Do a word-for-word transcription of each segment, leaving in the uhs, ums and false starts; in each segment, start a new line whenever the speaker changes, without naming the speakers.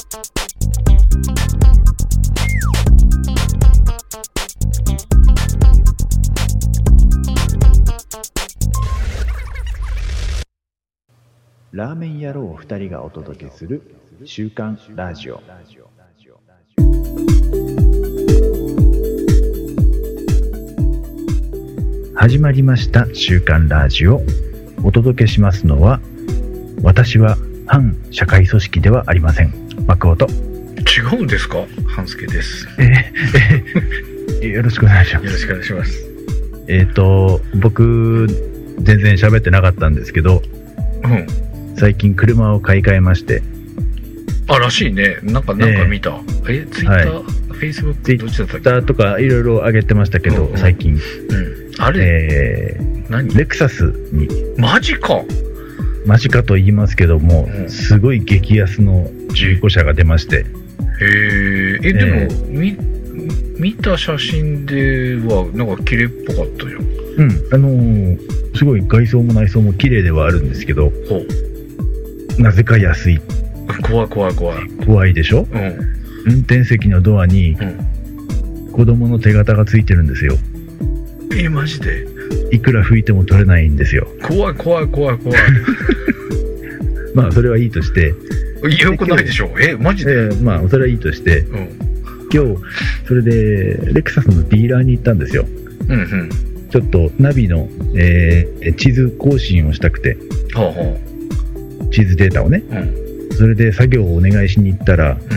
ラーメン野郎ふたりがお届けする週刊ラジオ。始まりました週刊ラジオ。お届けしますのは、私は反社会組織ではありません、マクオと。
違うんですか？半助です。
えー、えー、よろしくお願いします。
よろしくお願いします。
えっと僕全然喋ってなかったんですけど、
うん、
最近車を買い替えまして。
あ、らしいね。なんかなんか見た。えー、え、ツイッター、フェイスブック、どっちだったっけ？
ツイッターとかいろいろ上げてましたけど、うんうん、最近。うん。
あれ？
えー、何？レクサスに。
マジか。
マジかと言いますけども、うん、すごい激安の中古車が出まして。
へえ。え、でも、えー、み見た写真ではなんか綺麗っぽかったよ。
うん。あのー、すごい外装も内装も綺麗ではあるんですけど。ほう。なぜか安い。
怖い怖い怖い。
怖いでしょ？うん。運転席のドアに、うん、子供の手形がついてるんですよ。
え、マジで？
いくら拭いても取れないんですよ。
怖い怖い怖い怖い。
まあそれはいいとして。
よくないでしょ。え、マジで？え
ー、まあそれはいいとして、うん、今日それでレクサスのディーラーに行ったんですよ。うんうん。ちょっとナビの、えー、地図更新をしたくて、はあはあ、地図データをね、うん、それで作業をお願いしに行ったら、うん、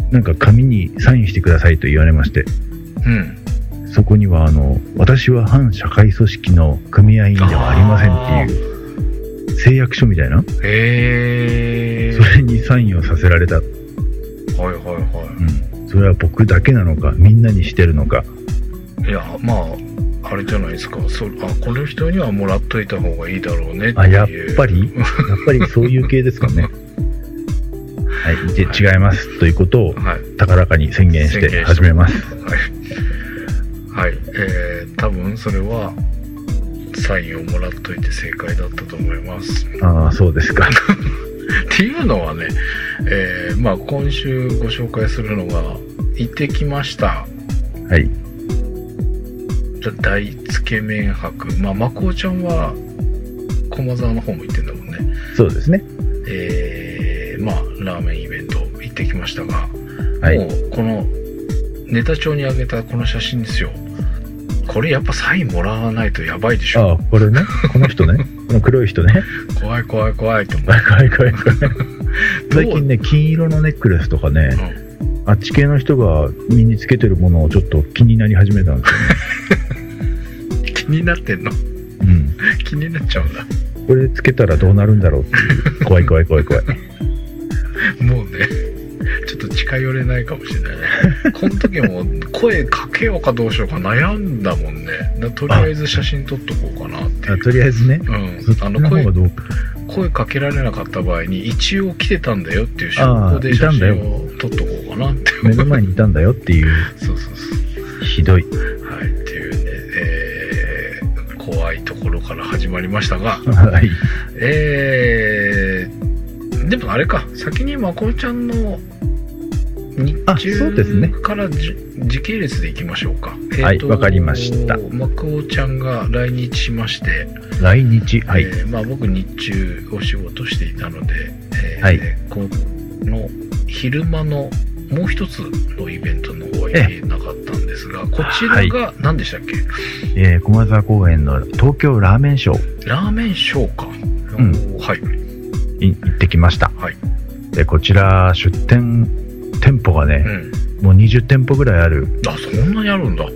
なんか紙にサインしてくださいと言われまして、うん、そこにはあの私は反社会組織の組合員ではありませんっていう誓約書みたいな、へー、それにサインをさせられた。はい
はいはい、
うん、それは僕だけなのかみんなにしてるのか。
いや、まああれじゃないですか。そあこの人にはもらっといた方がいいだろうねっていう。
あ、やっぱりやっぱりそういう系ですかね。はい、で、はい、違いますということを高らかに宣言して始めます。はい、
はい、えー、多分それはサインをもらっといて正解だったと思います。
ああ、そうですか。
っていうのはね、えー、まあ今週ご紹介するのが行ってきました。はい。大つけ麺博。まあマコオちゃんは駒沢の方も行ってんだもんね。
そうですね。
えー、まあラーメンイベント行ってきましたが、はい、もうこのネタ帳に上げたこの写真ですよ。これやっぱサインもらわないとやばいでしょ。
ああ、これね、この人ね、この黒い人ね。
怖い怖い怖いと思う。
怖い怖い怖い。最近ね、金色のネックレスとかね、うん、あっち系の人が身につけてるものをちょっと気になり始めたんですよ
ね。気になってんの？うん。気になっちゃうんだ。
これつけたらどうなるんだろうっていう。怖い怖い怖い怖い。
もうね、ちょっと近寄れないかもしれないね。この時も声かけようかどうしようか悩んだもんね。だとりあえず写真撮っとこうかなっていう。
あ、とりあえずね。
うん。あの声声かけられなかった場合に一応来てたんだよっていう証拠で写真を撮っとこうかなって。
目の前にいたんだよっていう。そうそうそう。ひどい。
はい、っていうね、えー、怖いところから始まりましたが、
はい。
えー、でもあれか、先にまこおちゃんの日中からじ時系列でいきましょうか。
はい、わかりました。
まこおちゃんが来日しまして、
来日、はい。
えー、まあ僕日中お仕事していたので、えー、はい、この昼間のもう一つのイベントの方は行けなかったんですが、こちらが何でしたっけ？
えー、駒沢公園の東京ラーメンショー。
ラーメンショーか。うん、はい。
い行ってきました。はい。でこちら出店店舗がね、うん、もうにじゅってんぽぐらいある。
あ、そんなにあるんだ。うん、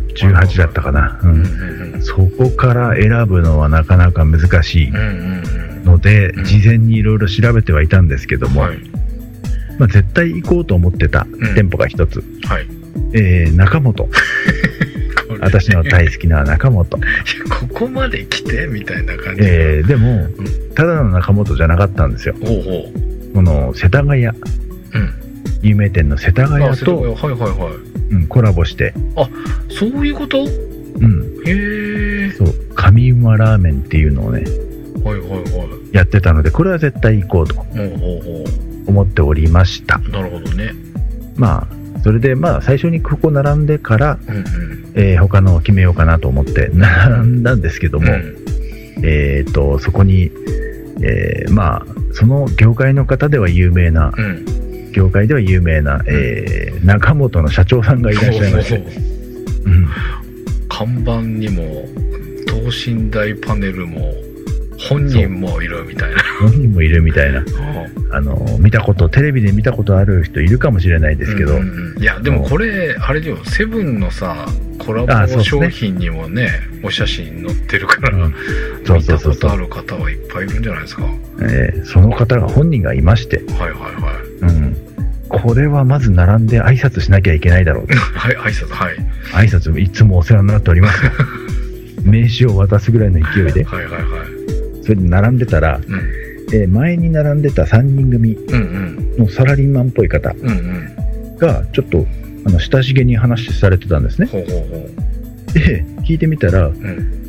じゅうはちだったかな。うんうんうんうん、そこから選ぶのはなかなか難しいので、うんうんうん、事前にいろいろ調べてはいたんですけども、はい、まあ、絶対行こうと思ってた店舗が一つ、うん、はい、えー、中本。私の大好きな中本。
ここまで来てみたいな感じ。
えー、でも、うん、ただの中本じゃなかったんですよ。ほうほう、この世田谷、うん、有名店の世田谷と、はいはいはい、うん、コラボして。
あ、そういうこと？うん。へえ。
そう、上馬ラーメンっていうのをね、
はいはいはい、
やってたので、これは絶対行こうと。ほうほうほう。 思っておりました。
なるほどね。
まあそれでまあ最初にここ並んでから、うんうん、えー、他のを決めようかなと思って並んだんですけども、うん、えーとそこに、えー、まあその業界の方では有名な、うん、業界では有名な、えー、中本の社長さんがいらっしゃいまして、うん、看
板にも等身大パネルも本人もいるみたいな。
本人もいるみたいな。あの見たことテレビで見たことある人いるかもしれないですけど、うんうん、
いやでもこれあれだよ、セブンのさコラボ商品にも ね, ねお写真載ってるから、うん、見たことある方はいっぱいいるんじゃないですか。
えー、その方が本人がいまして、
はいはいはい、
うん、これはまず並んで挨拶しなきゃいけないだろうと。
はい挨拶はい
挨拶いつもお世話になっております名刺を渡すぐらいの勢いで、
はいはいはい、
それで並んでたら、うん、えー、前に並んでたさんにん組のサラリーマンっぽい方がちょっとあの親しげに話されてたんですね。ほうほうほう。で聞いてみたら、うん、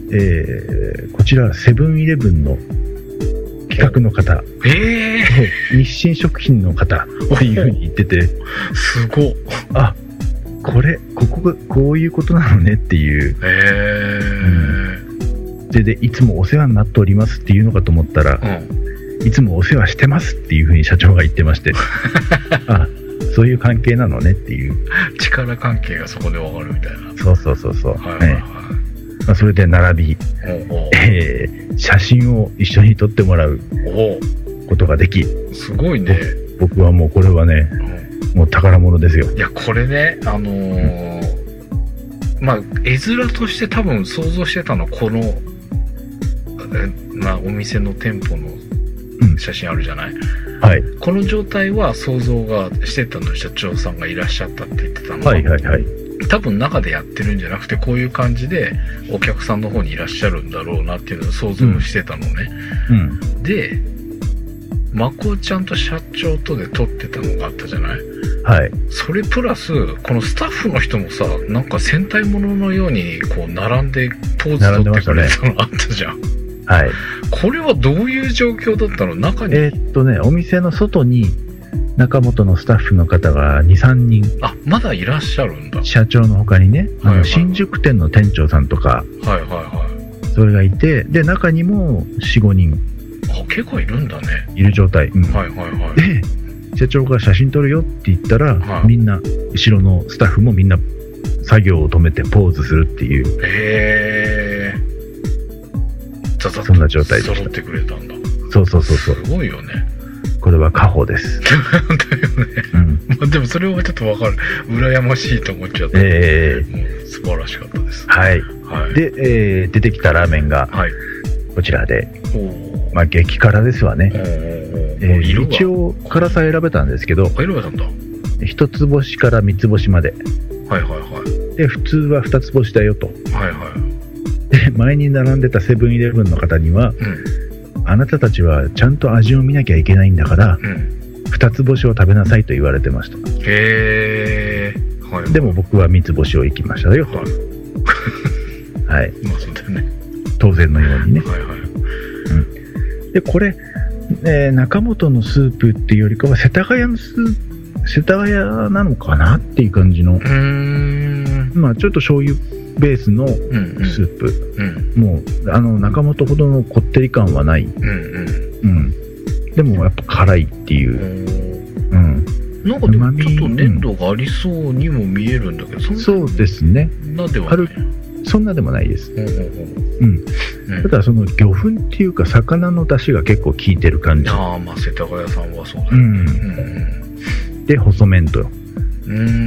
えー、こちらセブンイレブンの企画の方、
え
ー、日清食品の方っていう風に言ってて、
すごっ、
あ、これここがこういうことなのねっていう、
えー、
うん、で, でいつもお世話になっておりますっていうのかと思ったら、うん、いつもお世話してますっていう風に社長が言ってましてあ、そういう関係なのねっていう
力関係がそこで分かるみたいな。
そうそうそうそう、はいはいはい、まあ、それで並び、おうおう、えー、写真を一緒に撮ってもらうことができ、
すごいね。
僕はもうこれはね、うん、もう宝物ですよ。
いやこれね、あのーうん、まあ絵面として多分想像してたのこの、まあ、お店の店舗の写真あるじゃない、うん、はい、この状態は想像がしてたの、社長さんがいらっしゃったって言ってたのは、はいはいはい、多分中でやってるんじゃなくてこういう感じでお客さんの方にいらっしゃるんだろうなっていうのを想像してたのね、うんうん、でまこちゃんと社長とで撮ってたのがあったじゃない。はい。それプラスこのスタッフの人もさ、なんか戦隊もののようにこう並んでポーズ撮ってくれたのあったじゃん。はい。これはどういう状況だったの？中に。え
ー、っとね、お店の外に中本のスタッフの方がに、さんにん。
あ、まだいらっしゃるんだ。
社長の他にね、はいはいはい、あの新宿店の店長さんとか、はいはいはい。それがいて、で、中にもよん、ごにん。
あ、結構いるんだね。
いる状態。うん、
はいはいはい。
で、社長が写真撮るよって言ったら、はい、みんな、後ろのスタッフもみんな作業を止めてポーズするっていう。
へー。ザザッと
そんな状態でした。
揃ってくれたんだ。
そうそうそうそう。
すごいよね。
これは家宝です。
だよね。うん。まあ、でもそれはちょっとわかる。羨ましいと思っちゃった。ええー。もう素晴らしかったです。はい。はい、で、えー、出てきたラーメンが、はい、こちらで、まあ激辛ですわね。えー、一応辛さ選べたんですけど、 選べたんだ。
一つ星から三つ星まで。
はいはいはい。
で、普通は二つ星だよと。
はいはい。
で、前に並んでたセブンイレブンの方には、うん、あなたたちはちゃんと味を見なきゃいけないんだから、うん、二つ星を食べなさいと言われてました。
へー。はいはい、
でも僕は三つ星を行きましたよと。はい。はい。
まあそうだよね。
当然のようにね。はいはい。うん、で、これ、えー、中本のスープっていうよりかは世田谷のスープ、世田谷なのかなっていう感じの、うーん、まあちょっと醤油ベースのスープ、うんうん、もうあの中本ほどのこってり感はない、うんうんうん、でもやっぱ辛いっていう、うん、
なんかでもちょっと粘度がありそうにも見えるんだけど、
うん、そうですね。
なではない。
そんなでもないです。うん。うん、ただその魚粉っていうか魚の出汁が結構効いてる感じ。
ああ、まあ世田谷さんはそうだね。うん。うん、
で細麺と。うん。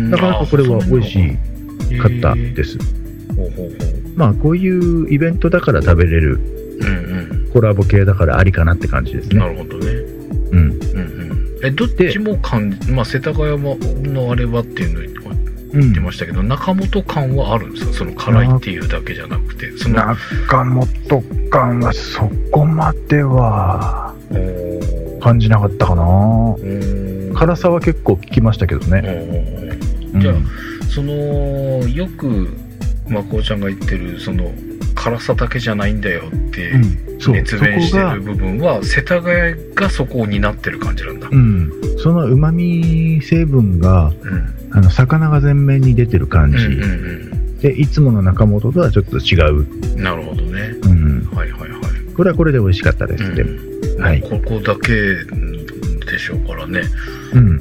なかなかこれは美味しいかったです。ほうほうほう。まあこういうイベントだから食べれる、うんうん、コラボ系だからありかなって感じですね。
なるほどね。うん。うんうん。え、どっちも感じ、まあ世田谷のあれはっていうのに。言ってましたけど、うん、中本感はあるんですか？その辛いっていうだけじゃなくて、その
中本感はそこまでは感じなかったかな。辛さは結構効きましたけどね。
じゃあ、うん、そのよくまこうちゃんが言ってるその辛さだけじゃないんだよって熱弁してる部分は、うん、世田谷がそこを担ってる感じなんだ。
うん、 その旨味成分が、うん、あの魚が前面に出てる感じ、うんうんうん、でいつもの中本とはちょっと違う。
なるほどね、
うん、
はいはいはい。
これはこれで美味しかったです、うん、でも、
はい、ここだけでしょうからね。
うん、うん、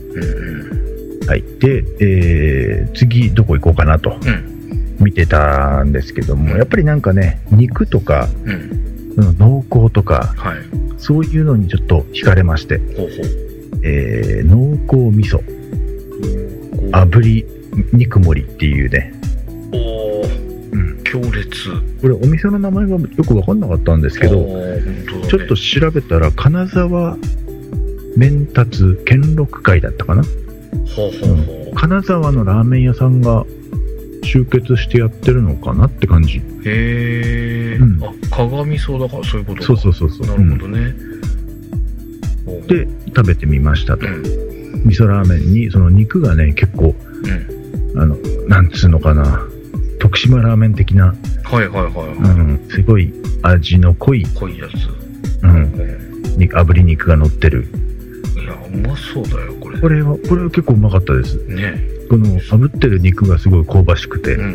はい。で、えー、次どこ行こうかなと、うん、見てたんですけども、やっぱりなんかね、肉とか、うん、濃厚とか、はい、そういうのにちょっと惹かれまして、ほうほう、えー、濃厚味噌炙り肉盛りっていうね、
おー、うん、強烈。
これお店の名前がよく分かんなかったんですけど、ね、ちょっと調べたら金沢麺達兼六会だったかな。ほうほうほう、うん、金沢のラーメン屋さんが集結してやってるのかなって感じ。
へー、うん、あ、鏡そうだからそういうことか。
そうそうそうそう、
なるほどね、
うん、で食べてみましたと、うん、味噌ラーメンにその肉がね結構、うん、あのなんつうのかな、徳島ラーメン的な、
はいはいはいはい、
うん、すごい味の濃い
濃いやつ、
うん、うん、炙り肉が乗ってる。
いやうまそうだよこれ。
これはこれは結構うまかったです
ね。
この炙ってる肉がすごい香ばしくて、うんうんうん、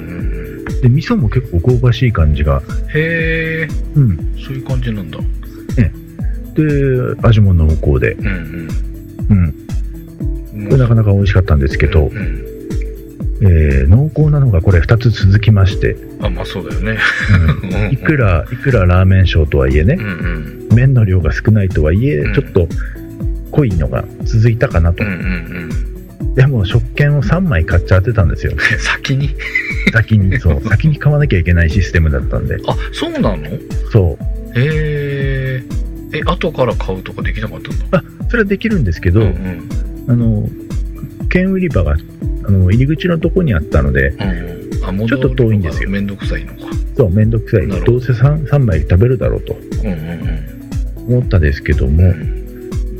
で味噌も結構香ばしい感じが。
へー、うん、そういう感じなんだ
ね。で味も濃厚で、うんうんうん、これなかなか美味しかったんですけど、うんうん、えー、濃厚なのがこれふたつ続きまして。
あ、まあそうだよね、
うん、いくらいくらラーメンショーとはいえね、うんうん、麺の量が少ないとはいえ、うん、ちょっと濃いのが続いたかなと、うんうんうん、でも食券をさんまい買っちゃってたんですよ
先に
先にそう先に買わなきゃいけないシステムだったんで。
あ、そうなの。
そう。
へー、え、後から買うとかできなかったんだ。
あ、それはできるんですけど、うんうん、あの券売り場があの入り口のとこにあったので、うんうん、あ、ちょっと遠いんですよ。
めんどくさいのか。
そう、めんどくさい。どうせ 3, さんまい食べるだろうと、うんうんうん、思ったんですけども、うん、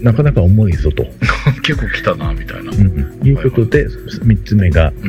なかなか重いぞと
結構来たなみたいな、うん
うん、いうことで、はいはい、みっつめが、うん、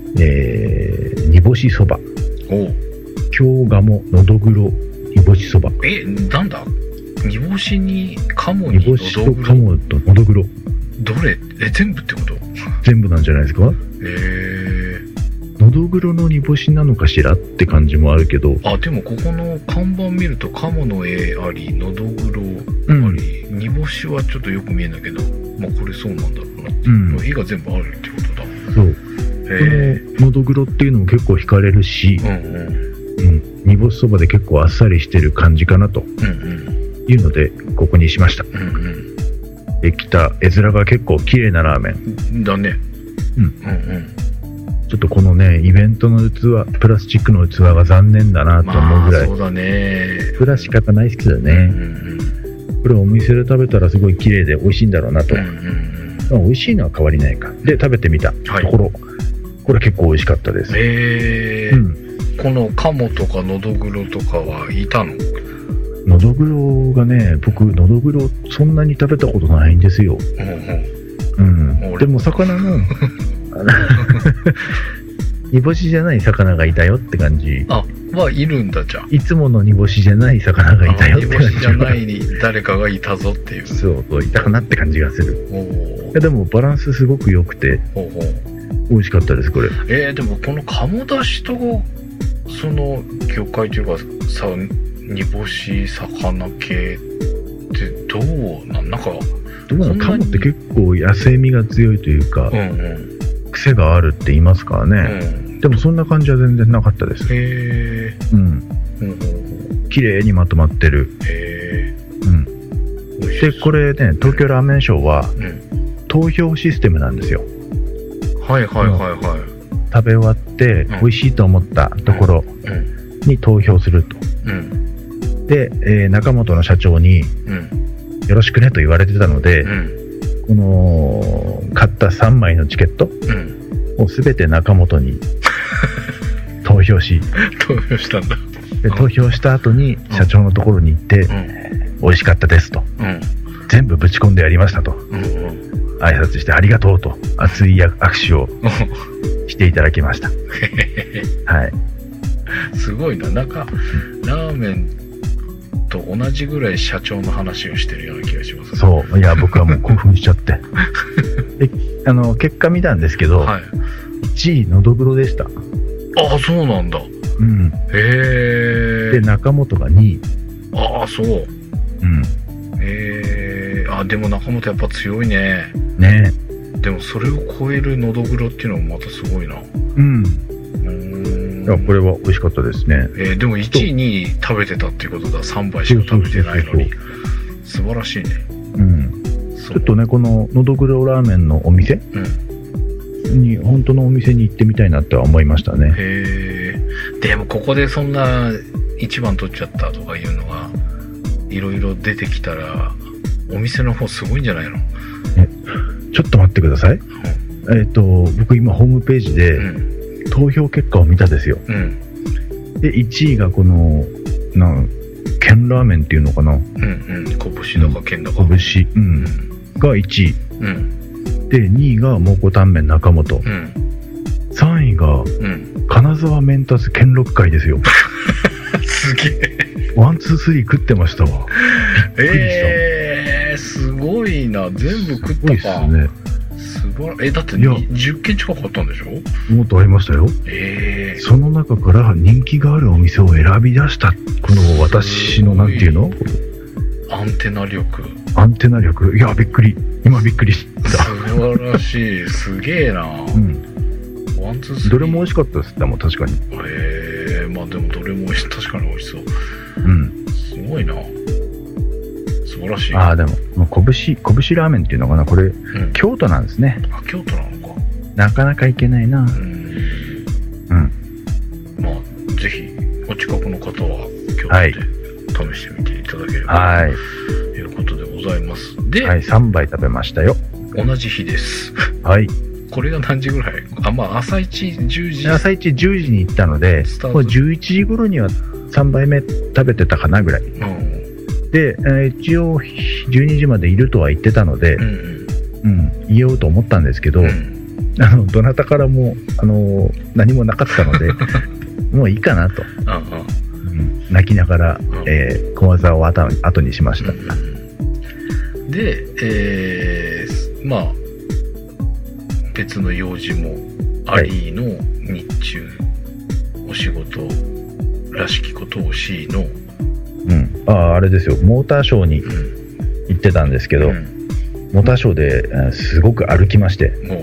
えー、煮干しそば。お京鴨のどぐろ煮干しそば。
え、なんだ、煮干しに鴨にのどぐろ。煮干しと
鴨とのどぐろ。
どれ、え、全部ってこと？
全部なんじゃないですか。へ
えー、
のどぐろの煮干しなのかしらって感じもあるけど。
あ、でもここの看板見ると鴨の絵あり、のどぐろあり、うん、煮干しはちょっとよく見えないけど、まあこれそうなんだろうなって、うん、絵が全部あるってことだ。
そう。こののどぐろっていうのも結構惹かれるし、うんうんうん、煮干しそばで結構あっさりしてる感じかなと、うんうん、いうのでここにしました。うんうん、できた絵面が結構綺麗なラーメン
だね。
うんうんうん、ちょっとこのねイベントの器、プラスチックの器が残念だなと思うぐらい、
まあ、そうだね。
プラ仕方ないですけどね、うんうんうん、これお店で食べたらすごい綺麗で美味しいんだろうなと、うんうんうん、美味しいのは変わりないか。で食べてみたところ、はい、これ結構美味しかったです。
へー、うん、この鴨とかのどぐろとかはいたの？
のどぐろがね、僕のどぐろそんなに食べたことないんですよ。うんうんうん、でも魚の煮干しじゃない魚がいたよって感じ。
あ、まあいるんだ。じゃあ
いつもの煮干しじゃない魚がいたよって感じ。
煮干しじゃない誰かがいたぞっていう。
そうそう、いたかなって感じがする。お、いやでもバランスすごく良くてほうほう美味しかったですこれ。
えー、でもこの鴨だしとその魚介というかさ、煮干し魚系ってどうなん、なんか
どうなの。鴨って結構野生味が強いというか、うんうん、癖があるって言いますからね、うん、でもそんな感じは全然なかったです。
へー、
うん、うん、綺麗にまとまってる。へー、うん、でこれね、東京ラーメンショーは、うん、投票システムなんですよ。
はいはいはいはい。
食べ終わって美味しいと思ったところに投票すると、うん、で、えー、中本の社長に、うん、よろしくねと言われてたので、うん、この買ったさんまいのチケットを全て中本に投票し
投票したんだ。
で投票した後に社長のところに行って、うん、美味しかったですと、うん、全部ぶち込んでやりましたと、うんうん、挨拶してありがとうと熱い握手をしていただきましたはい。
すごいな。なんかラーメンと同じぐらい社長の話をしてるような気がします、ね、
そう。いや、僕はもう興奮しちゃって。で、あの、結果見たんですけど、はい、いちい、のどぐろでした。
ああ、そうなんだ。
うん。
へえ。
で、中本がにい。
ああ、そう。
うん。
へえ。あ、でも中本やっぱ強いね。
ね
え。でもそれを超えるのどぐろっていうのもまたすごいな。
うん。いや、これは美味しかったですね。
えー、でもいちいにい食べてたっていうことだ。さんばいしか食べてないのに。素晴らしいね。
うん。ちょっとね、こののどぐろラーメンのお店、うん、に本当のお店に行ってみたいなっては思いましたね。
へえ。でもここでそんないちばん取っちゃったとかいうのがいろいろ出てきたらお店の方すごいんじゃないの？
え、ちょっと待ってください。うん、えっと僕今ホームページで、うん投票結果を見たですよ、うん、でいちいがこのなん剣ラーメンっていうのかな、うん
うん、拳だか剣だか
拳、うん、がいちい、うん、でにいが蒙古タンメン中本、うん、さんいが、うん、金沢麺達兼六会ですよ
すげえ
ワンツースリー食ってましたわ。びっくりした。
えー、すごいな。全部食ったか。すごいっすね。え、だってじゅっけん近くあったんでしょ？
もっとありましたよ。
えー、
その中から人気があるお店を選び出したこの私のなんていうの
アンテナ力
アンテナ力いやびっくり今びっくりした
素晴らしいすげえな、うん、ワンツースリー
どれも美味しかったですでも確かに
へえー、まあでもどれも確かに美味しそう
うん
すごいな素晴らしい。
ああでももう拳拳ラーメンっていうのかなこれ、うん、京都なんですね。
あ京都なのか。
なかなか行けないな。うん
うんまあぜひお近くの方は京都で試してみていただければ、はい、ということでございます。で、
はい、さんばい食べましたよ。
同じ日です。
はい
これが何時ぐらい？あまあ朝一じゅうじ
朝一じゅうじに行ったのでもうじゅういちじ頃にはさんばいめ食べてたかなぐらい、うんで、えー、一応じゅうにじまでいるとは言ってたので、うんうん、言おうと思ったんですけど、うん、あのどなたからも、あのー、何もなかったのでもういいかなと、うん、泣きながら、うんえー、駒沢を後後にしました、うん、
で、えー、まあ別の用事もありの日中、はい、お仕事らしきことをしの
うん、あああれですよモーターショーに行ってたんですけど、うん、モーターショーですごく歩きまして、うん、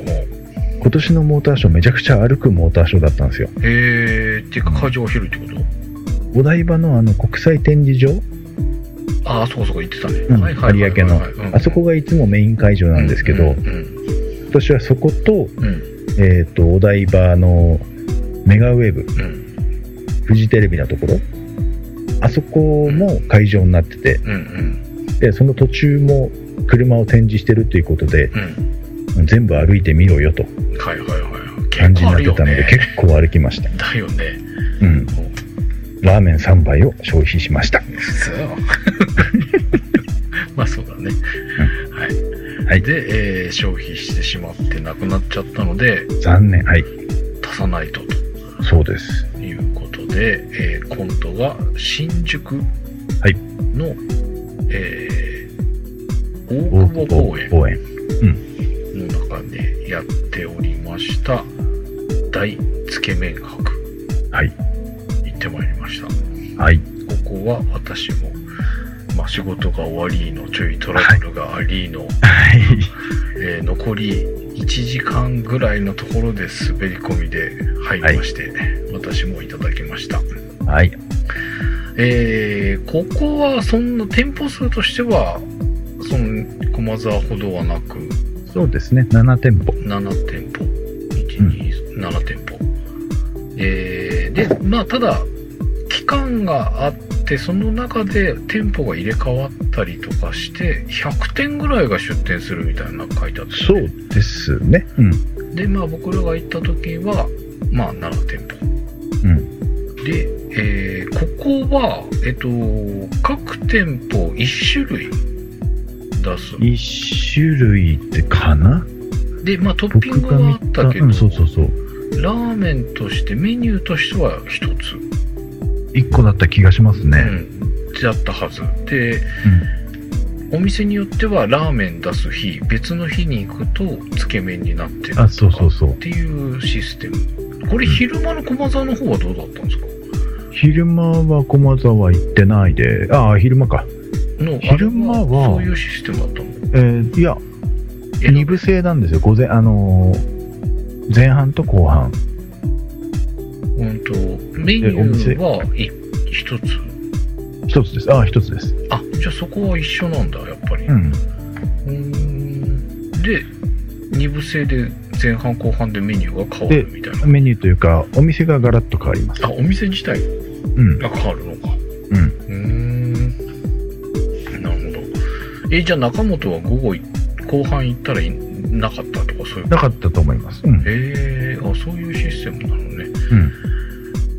今年のモーターショーめちゃくちゃ歩くモーターショーだったんですよ。
へえっていうか会場が広いってこと？
お台場のあの国際展示場
ああそこそこ行ってたね、
うんはいはいはいはい、有明の、うん、あそこがいつもメイン会場なんですけど、うんうんうん、今年はそこと、うん、えっとお台場のメガウェーブ、うん、フジテレビのところあそこも会場になってて、うんうん、でその途中も車を展示してるということで、うん、全部歩いてみろよと感じになってたので結構歩きました。
だよね、
うん、ラーメンさんばいを消費しました。
そうまあそうだね、うんはいはい、で、えー、消費してしまってなくなっちゃったので
残念、はい、
足さないとと
そうです
いうことで、えー、今度が新宿の、はいえー、大久保公園の中でやっておりました大つけ麺博、はい、行ってまいりました、はい、ここは私も、まあ、仕事が終わりのちょいトラブルがありの、はいえー、残りいちじかんぐらいのところで滑り込みで入りまして、はい、私もいただきました。はい。えー、ここはそんな店舗数としてはその駒沢ほどはなく、
そうですね、ななてんぽ。
ななてんぽ、いち、に、ななてんぽ。えー、で、まあただ期間があってその中で店舗が入れ替わったりとかしてひゃくてんぐらいが出店するみたいなのが書いてあって、ね、
そうですね。うん。
でまあ僕らが行った時はまあななてんぽ。うん。で、えー、ここはえっと各店舗いち種類出す。
いち種類ってかな？
でまあトッピングはあったけど、うん、
そうそうそう。
ラーメンとしてメニューとしてはひとつ。
いっこだった気がしますね。
うん、 だったはずで、うん、お店によってはラーメン出す日別の日に行くとつけ麺になってるとかっていうシステム。これ昼間の駒沢の方はどうだったんですか？
昼間は駒沢行ってないで、ああ昼間か
の
昼間は
そういうシステムだったの？
えー、いやに部制なんですよ。午前あのー、前半と後半。
うんとメニューは一つ
一つです。ああ一つです。
あ、じゃあそこは一緒なんだやっぱり。うん。うーんでに部制で前半後半でメニューが変わるみたいな。
メニューというかお店がガラッと変わります。
あ、お店自体が変わるのか。うん。うーん。なるほど。え、じゃあ中本は午後後半行ったらいなかったとかそういう。
なかったと思います。うん、
へえ、あ、そういうシステムなのね。うん。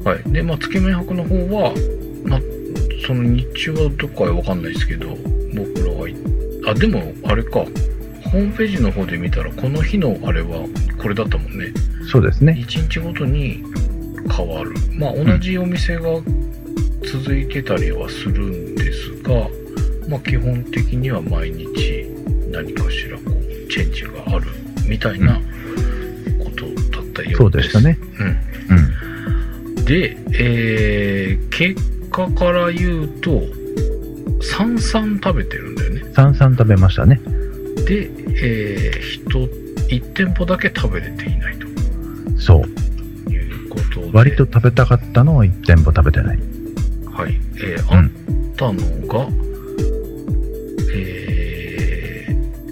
はい。で、まあつけ麺博の方は、まあその日中はどこかわかんないですけど、僕らはあでもあれか。ホームページの方で見たらこの日のあれはこれだったもんね。
そうですね。
いちにちごとに変わる。まあ同じお店が続いてたりはするんですが、うん、まあ基本的には毎日何かしらこうチェンジがあるみたいなことだったようです。
そうでしたね。
うん。うん、で、えー、結果から言うと三々食べてるんだよね。
三々食べましたね。
で、えー、いち店舗だけ食べれていないと。
そう。
いうことで。
割と食べたかったのをいち店舗食べてない。
はい。えー、あったのが、うん、え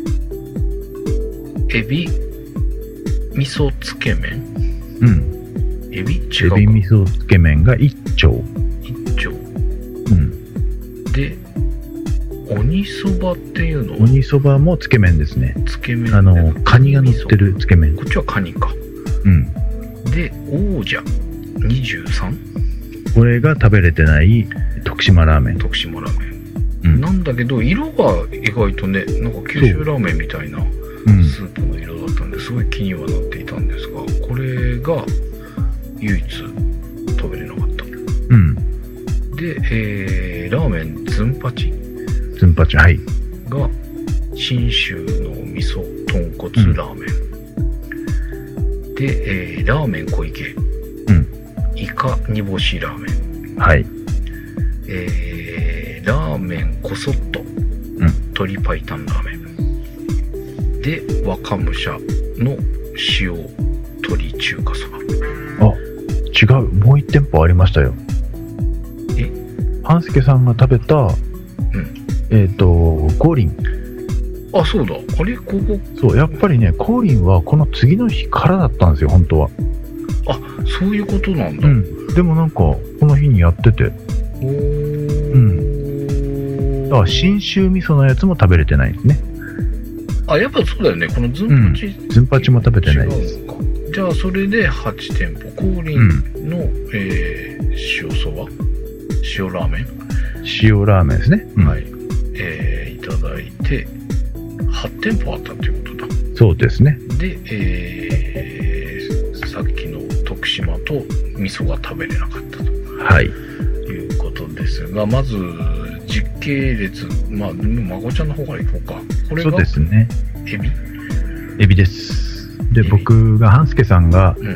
ー、エビ味噌つけ麺。
うん。
エビ違うか。
エビ味噌つけ麺がいっ丁。
いっ丁。
うん。
で、鬼そばっていうのは
鬼そばもつけ麺ですね。
つけ麺、
あのカニが乗ってるつけ麺。
こっちはカニか。
うん。
で王者にじゅうさん。
これが食べれてない徳島ラーメン。
徳島ラーメン、うん、なんだけど色が意外とねなんか九州ラーメンみたいなスープの色だったんですごい気にはなっていたんですが、これが唯一食べれなかった。
うん。
で、えー、ラーメンズンパチ。
ズンパチ、はい。
が信州の味噌豚骨ラーメン、うん、で、えー、ラーメン小池、うん、イカ煮干しラーメン、
はい、
えー、ラーメンコソット、うん、鶏白湯ラーメンで若武者の塩鶏中華そば。
あ、違う、もう一店舗ありましたよ。
え、
半助さんが食べた、うん、えっ、ー、とコーリン。
あ、そうだ。あれここ。
そう、やっぱりね、コーリンはこの次の日からだったんですよ、本当は。
あ、そういうことなんだ。
うん。でもなんか、この日にやってて。おー。うん。だから、信州味噌のやつも食べれてないですね。
あ、やっぱそうだよね。このズンパチ。
うん、ズンパチも食べてないです。
じゃあ、それではち店舗。コーリンの、うん、えー、塩そば塩ラーメン
塩ラーメンですね。
うん、はい。えー、いただいて、はち店舗あったということだ。
そうですね。
で、えー、さっきの徳島と味噌が食べれなかったと、
はい、
いうことですが、まず実系列、まあまこちゃんの方からいこうか。これが
そうですね。
エビ
エビです。で、僕が半助さんが、うん、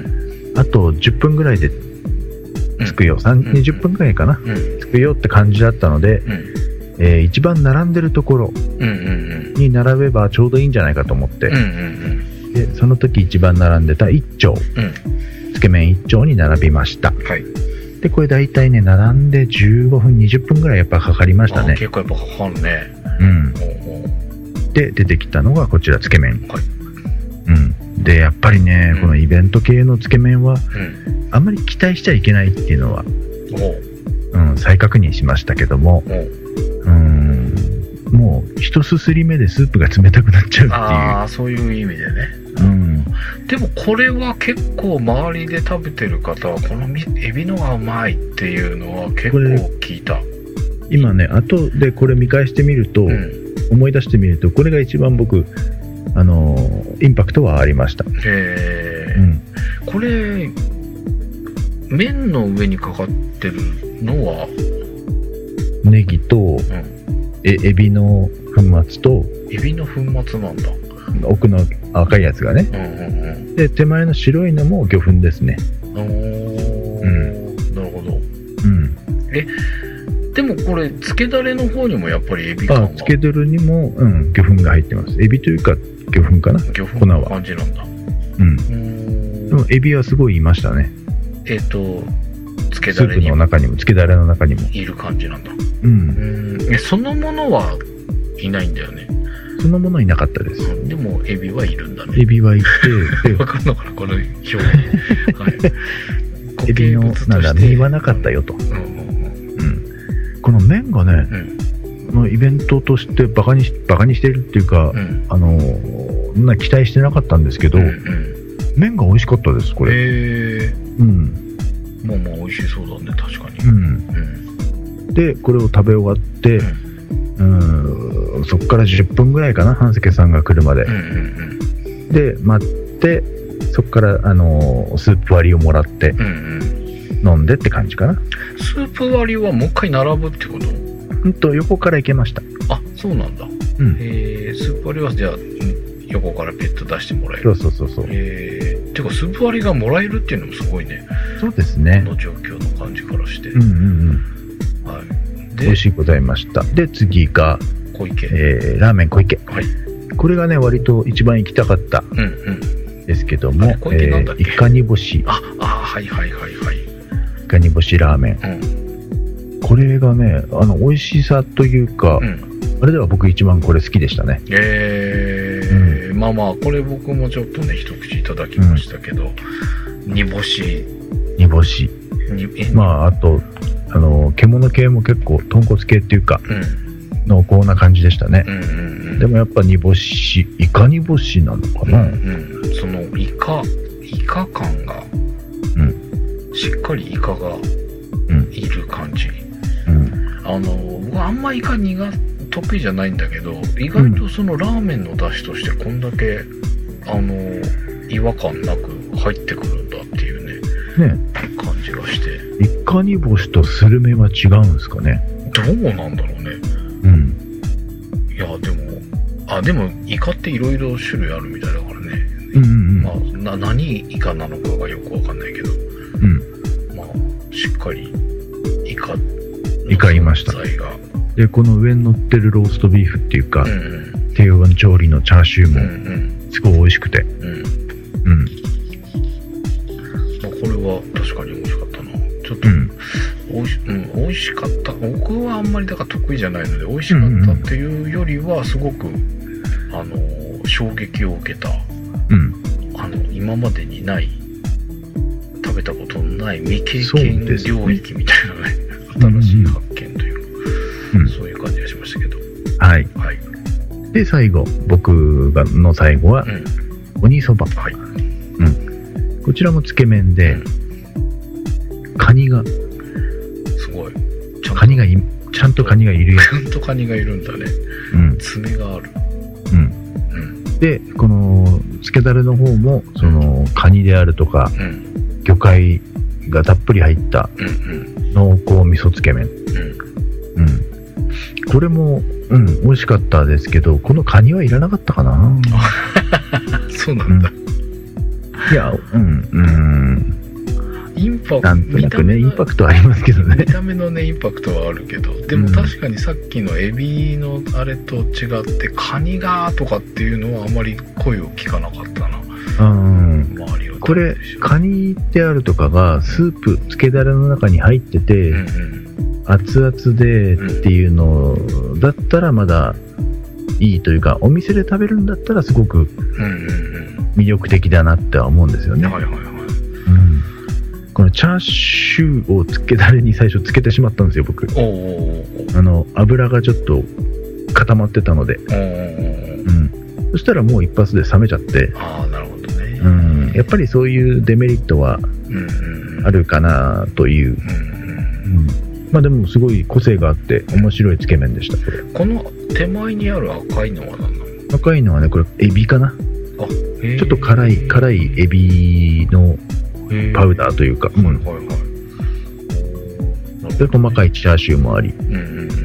あとじゅっぷんぐらいで着くよ、うん、にじゅっぷんぐらいかな、うん、着くよって感じだったので、うん、えー、一番並んでるところに並べばちょうどいいんじゃないかと思って、うんうんうん、でその時一番並んでたいっ丁、うん、つけ麺いっ丁に並びました、はい、でこれ大体ね並んでじゅうごふんにじゅっぷんぐらいやっぱかかりましたね。
結構やっぱかかるね。
うん。で出てきたのがこちらつけ麺、はい、うん、でやっぱりね、うん、このイベント系のつけ麺は、うん、あんまり期待しちゃいけないっていうのは、うん、再確認しましたけども、うん、もう一すすり目でスープが冷たくなっちゃうっていう。
ああ、そういう意味でね。うん。でもこれは結構周りで食べてる方はこのエビのがうまいっていうのは結構聞いた。
今ね後でこれ見返してみると、うん、思い出してみるとこれが一番僕あのインパクトはありました。へ
え、うん、これ麺の上にかかってるのは
ネギと、うん、えエビの粉末と、
エビの粉末なんだ。
奥の赤いやつがね、うんうんうん、で手前の白いのも魚粉ですね。
おー、うん、なるほど。うん。え、でもこれつけだれの方にもやっぱりエビ感が。
あ、つけだれにも、うん、魚粉が入ってます。エビというか魚粉かな。
魚粉の感じなんだ。
うん。うんでもエビはすごいいましたね。
えっ、ー、とつけだれに
スープの中にもつけだれの中にも
いる感じなんだ。
うん。
うん。え、そのものはいないんだよね。
そのものいなかったです。
うん、でもエビはいるんだね。
エビはいて、
わかんのかなこの表現。はい。
エビのなんだ身はなかったよと。うんうんうんうん、この麺がね、うん、イベントとしてバカにしバカにしてるっていうか、うん、あのそんな期待してなかったんですけど、うんうん、麺が美味しかったですこれ。へ
え。うん。まあまあ美味しそうだね確かに。うん。
うん、でこれを食べ終わって。うんうん、そっからじゅっぷんぐらいかな半助さんが来るまで、うんうんうん、で待ってそっからあのー、スープ割りをもらって、うんうん、飲んでって感じかな。
スープ割りはもう一回並ぶってこと？
うんと横から行けました。
あ、そうなんだ、うん、えー、スープ割りはじゃあ横からペット出してもらえる。
そうそうそうそう。
えー、てかスープ割りがもらえるっていうのもすごいね。
そうですね。
この状況の感じからして。
うんうんうん。はい。美味しいございました。で次が
小池、
えー、ラーメン小池、
はい、
これがね割と一番行きたかったですけども、うんうん、
小池なんだっけ、
えー、イカ煮干し。
ああはいはいはいはい。
イカ煮干しラーメン、うん、これがねあの美味しさというか、うん、あれでは僕一番これ好きでしたね。
えーうん、まあまあこれ僕もちょっとね一口いただきましたけど、うん、煮干し
煮干しまああとあの獣系も結構豚骨系っていうか、うん、濃厚な感じでしたね、うんうんうん、でもやっぱ煮干しイカ煮干しなのかな、うん
うん、そのイカイカ感が、うん、しっかりイカがいる感じ、うん、あの僕あんまイカ苦得意じゃないんだけど意外とそのラーメンの出汁としてこんだけあの違和感なく入ってくるんだっていうねね感じがして。
イカ煮干しとスルメは違うんですかね。
どうなんだろうね。うん。いやでもあでもイカっていろいろ種類あるみたいだからね。うんうんうん。まあな何イカなのかがよくわかんないけど。うん。まあしっかりイカ
イカいました。でこの上に乗ってるローストビーフっていうか、うんうん、低温調理のチャーシューもすごい美味しくて。うん。うん。
まあこれは確かに美味しかったな。ちょっと、うん、おいし、うん、美味しかった。僕はあんまりだから得意じゃないので美味しかったっていうよりはすごく、あの衝撃を受けた、うん、あの今までにない食べたことのない未経験領域みたいなね、新しい発見というか、うん、そういう感じがしましたけど、
はい、はい、で最後僕がの最後は、うん、鬼そば、はい、うん、こちらもつけ麺で、うんカニが
すごい
ちゃんとカニがいちゃんとカニがいるやつ。
ちゃんとカニがいるんだね、うん、爪がある、うん
うん、でこのつけだれの方もその、うん、カニであるとか、うん、魚介がたっぷり入った、うんうん、濃厚味噌つけ麺、うんうん、これも、うん、美味しかったですけどこのカニはいらなかったかな。
そうなんだ、
うん、いやうんうん
インパクト
なんとなくねインパクトありますけどね。
見た目のねインパクトはあるけどでも確かにさっきのエビのあれと違ってカニがとかっていうのはあまり声を聞かなかったな。うん周りを
これカニであるとかがスープつけだれの中に入ってて、うんうん、熱々でっていうのだったらまだいいというかお店で食べるんだったらすごく魅力的だなっては思うんですよね。はいはいはい、うんこのチャーシューをつけだれに最初つけてしまったんですよ僕。おおあの油がちょっと固まってたので、うん、そしたらもう一発で冷めちゃって。
ああなるほどね、
うん、やっぱりそういうデメリットはあるかなという、うんうん、まあでもすごい個性があって面白いつけ麺でしたこれ。
この手前にある赤いのは何なの？
赤いのはねこれエビかな。あちょっと辛い辛いエビのパウダーというか、うんはいはいはい、で細かいチャーシューもあり、うんうんうん、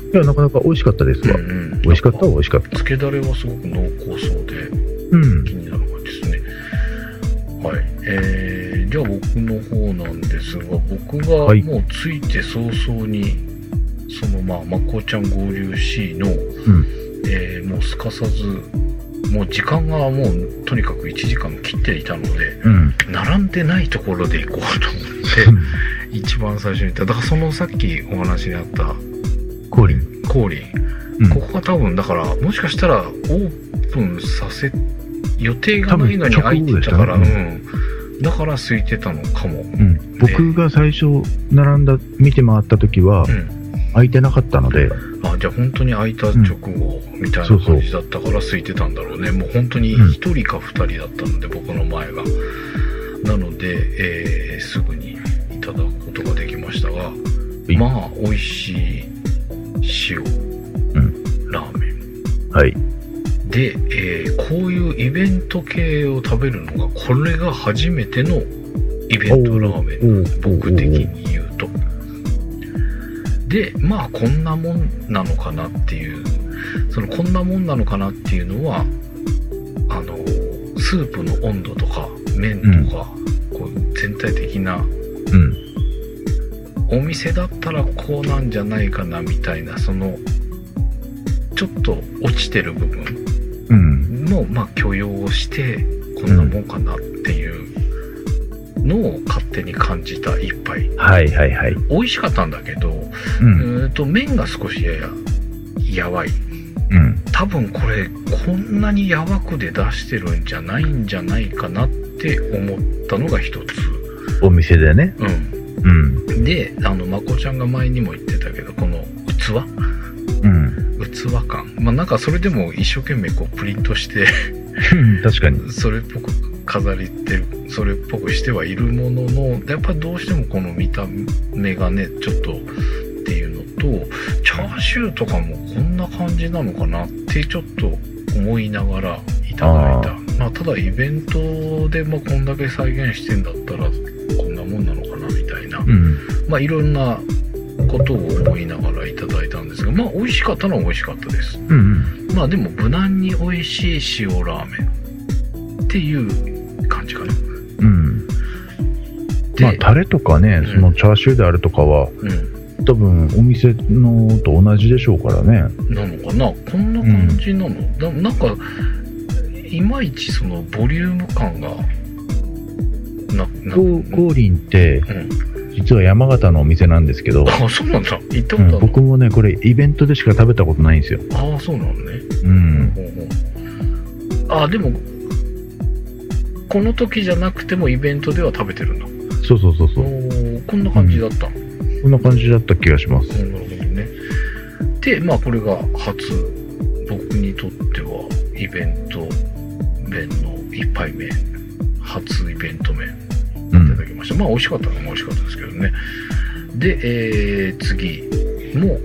いや、なかなか美味しかったですわ。うんうん、美味しかったは美味しかった。
つけだれはすごく濃厚そうで、
うん、
気になる感じですね。はい。えー、じゃあ僕の方なんですが、僕がもうついて早々に、はい、そのまあ、まこちゃん合流 C の、うん、えー、もうすかさず、もう時間がもうとにかくいちじかん切っていたので、うん、並んでないところで行こうと思って、一番最初に行った。だからそのさっきお話にあった、
降臨。
降臨。うん、ここが多分、だから、もしかしたらオープンさせ、予定がないのに空いてたから、ね、うん。だから空いてたのかも。うん、
僕が最初並んだ、見て回った時は、うん、空いてなかったので。
あ、じゃあ本当に空いた直後みたいな感じだったから空いてたんだろうね。もう本当にひとりかふたりだったので、うん、僕の前が。なので、えー、すぐにいただくことができましたが、まあ、美味しい塩、うん、ラーメン。
はい。
で、えー、こういうイベント系を食べるのが、これが初めてのイベントラーメン。僕的に言うと。で、まあ、こんなもんなのかなっていう、その、こんなもんなのかなっていうのは、あの、スープの温度とか、麺とか、うん、こう全体的な、うん、お店だったらこうなんじゃないかなみたいな、その、ちょっと落ちてる部分の、うん、まあ、許容をして、こんなもんかなっていうのを勝手に感じた一杯。
はいはいはい。
美味しかったんだけど、うん、えーと麺が少しやややわい。うん、多分これこんなにやわくで出してるんじゃないんじゃないかなって思ったのが一つ。
お店でね。
うん。うん、で、あのまこちゃんが前にも言ってたけど、この器、うん、器感、まあなんかそれでも一生懸命こうプリントして
確かに
それっぽく飾りってる、それっぽくしてはいるものの、やっぱりどうしてもこの見た目がねちょっとっていうのと、チャーシューとかもこんな感じなのかなってちょっと思いながらいただいた。あ、まあ、ただイベントでまあこんだけ再現してんだったらこんなもんなのかなみたいな、うん、まあいろんなことを思いながらいただいたんですが、まあ美味しかったのは美味しかったです。うんうん、まあでも無難に美味しい塩ラーメンっていう感じかな。うん。
まあタレとかね、うん、そのチャーシューであるとかは、うん、多分お店のと同じでしょうからね。
なのかな、こんな感じなの、うん、だなんかいまいちそのボリューム感がなな
ゴーリンって、うん、実は山形のお店なんですけど。
あ、そうなんだ。行ったことある、うん、
僕もねこれイベントでしか食べたことないんですよ。
ああ、そうなのね。
うん。
ああ、でもこの時じゃなくてもイベントでは食べてるんだ。
そうそうそうそう。
お、こんな感じだった、うん、
こんな感じだった気がします。
なるほどね。で、まあこれが初、僕にとってはイベント麺の一杯目、初イベント麺いただきました。うん、まあ美味しかったのも美味しかったですけどね。で、えー、次も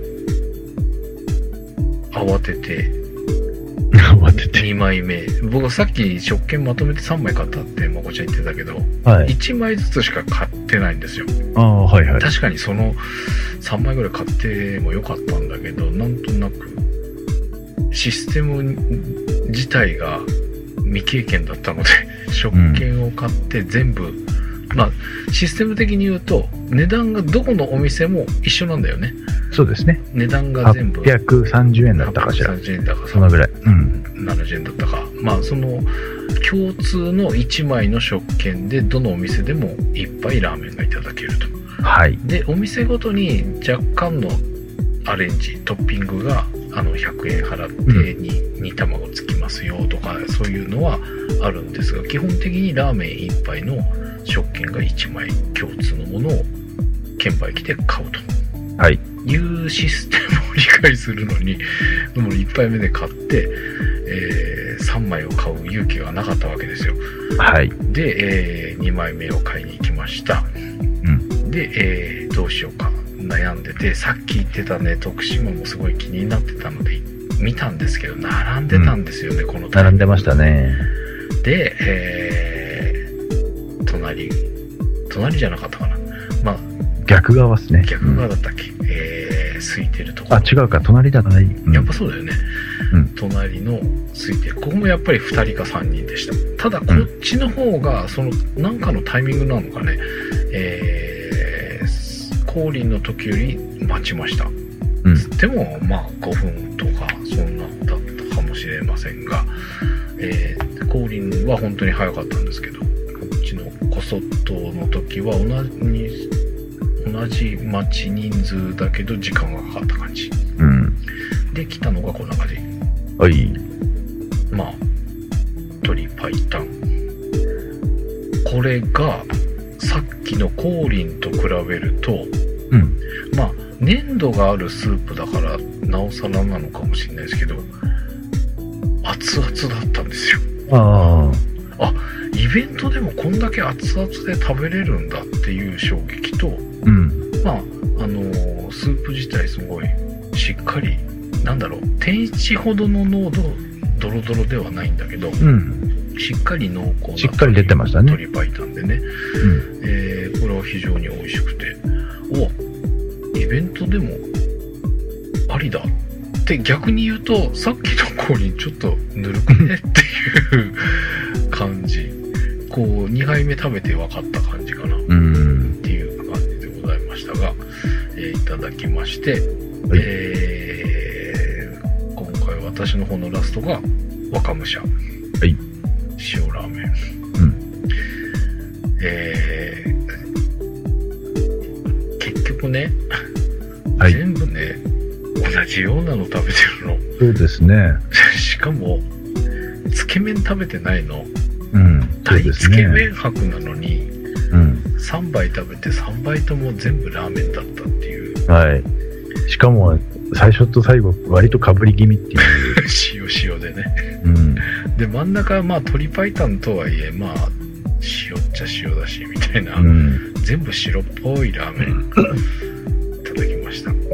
慌てて
慌てて
にまいめ、僕さっき食券まとめてさんまい買ったってまこちゃん言ってたけど、
はい、
いちまいずつしか買ってないんですよ。
ああ、はいはい。
確かにそのさんまいぐらい買ってもよかったんだけど、なんとなくシステム自体が未経験だったので食券を買って全部、うん、まあシステム的に言うと値段がどこのお店も一緒なんだよね。
そうですね。
値段が全部
はっぴゃくさんじゅうえんだったかしら。
はっぴゃくさんじゅうえんだか
そのぐらい、うん、
ななじゅうえんだったか、まあその共通のいちまいの食券でどのお店でも一杯ラーメンがいただけると。
はい。
でお店ごとに若干のアレンジトッピングがあのひゃくえん払ってに、うん、煮卵つきますよとかそういうのはあるんですが、基本的にラーメンいっぱいの食券がいちまい共通のものを券売機で買うと、はい、いうシステムを理解するのにもういっぱいめで買って、えー、さんまいを買う勇気がなかったわけですよ。
はい。
で、えー、にまいめを買いに行きました。うん、で、えー、どうしようか悩んでて、さっき言ってたね徳島もすごい気になってたので見たんですけど並んでたんですよね、うん、このタイミング。
並んでましたね。
で、えー、隣隣じゃなかったかな、まあ
逆側ですね。
逆側だったっけ、うん、えー、 空いてるところ。
あ、違うか、隣だな、
うん、やっぱそうだよね、うん、隣の空いてる、ここもやっぱりふたりかさんにんでした。ただこっちの方がその何かのタイミングなのかね、えー、降臨の時より待ちました、うん、でもまあごふんとかそんなだったかもしれませんが、えー、降臨は本当に早かったんですけど、こっちのコソットの時は同じ同じ待ち人数だけど時間がかかった感じ、うん、で来たのがこんな感じ。
はい。
まあ鶏白湯、これがさっきの降臨と比べると、うん、まあ粘度があるスープだからなおさらなのかもしれないですけど、熱々だったんですよ。
あ
あ、イベントでもこんだけ熱々で食べれるんだっていう衝撃と、うん、まああのー、スープ自体すごいしっかり、なんだろう、天一ほどの濃度ドロドロではないんだけど、うん、しっかり濃厚な
しっかり出てましたね、
鶏白湯でね、うん、えー、これは非常に美味しくて、お、イベントでもありだって逆に言うと、さっきの氷ちょっとぬるくねっていう感じ、こうにはいめ食べて分かった感じかな、うん、っていう感じでございましたが、えー、いただきまして、はい、えー、今回私の方のラストが若武者、はい、塩ラーメン、うん、えー、結局ね、はい、全部ね同じようなの食べてるの。
そうですね。
しかもつけ麺食べてないの。
うん、そうですね。
つけ麺博なのに、うん、さんばい食べてさんばいとも全部ラーメンだったっていう。
はい。しかも最初と最後割とかぶり気味っていう。
塩塩でね。うん。で真ん中はまあ鶏白湯とはいえまあ塩っちゃ塩だしみたいな、うん、全部白っぽいラーメンいただきました。うん。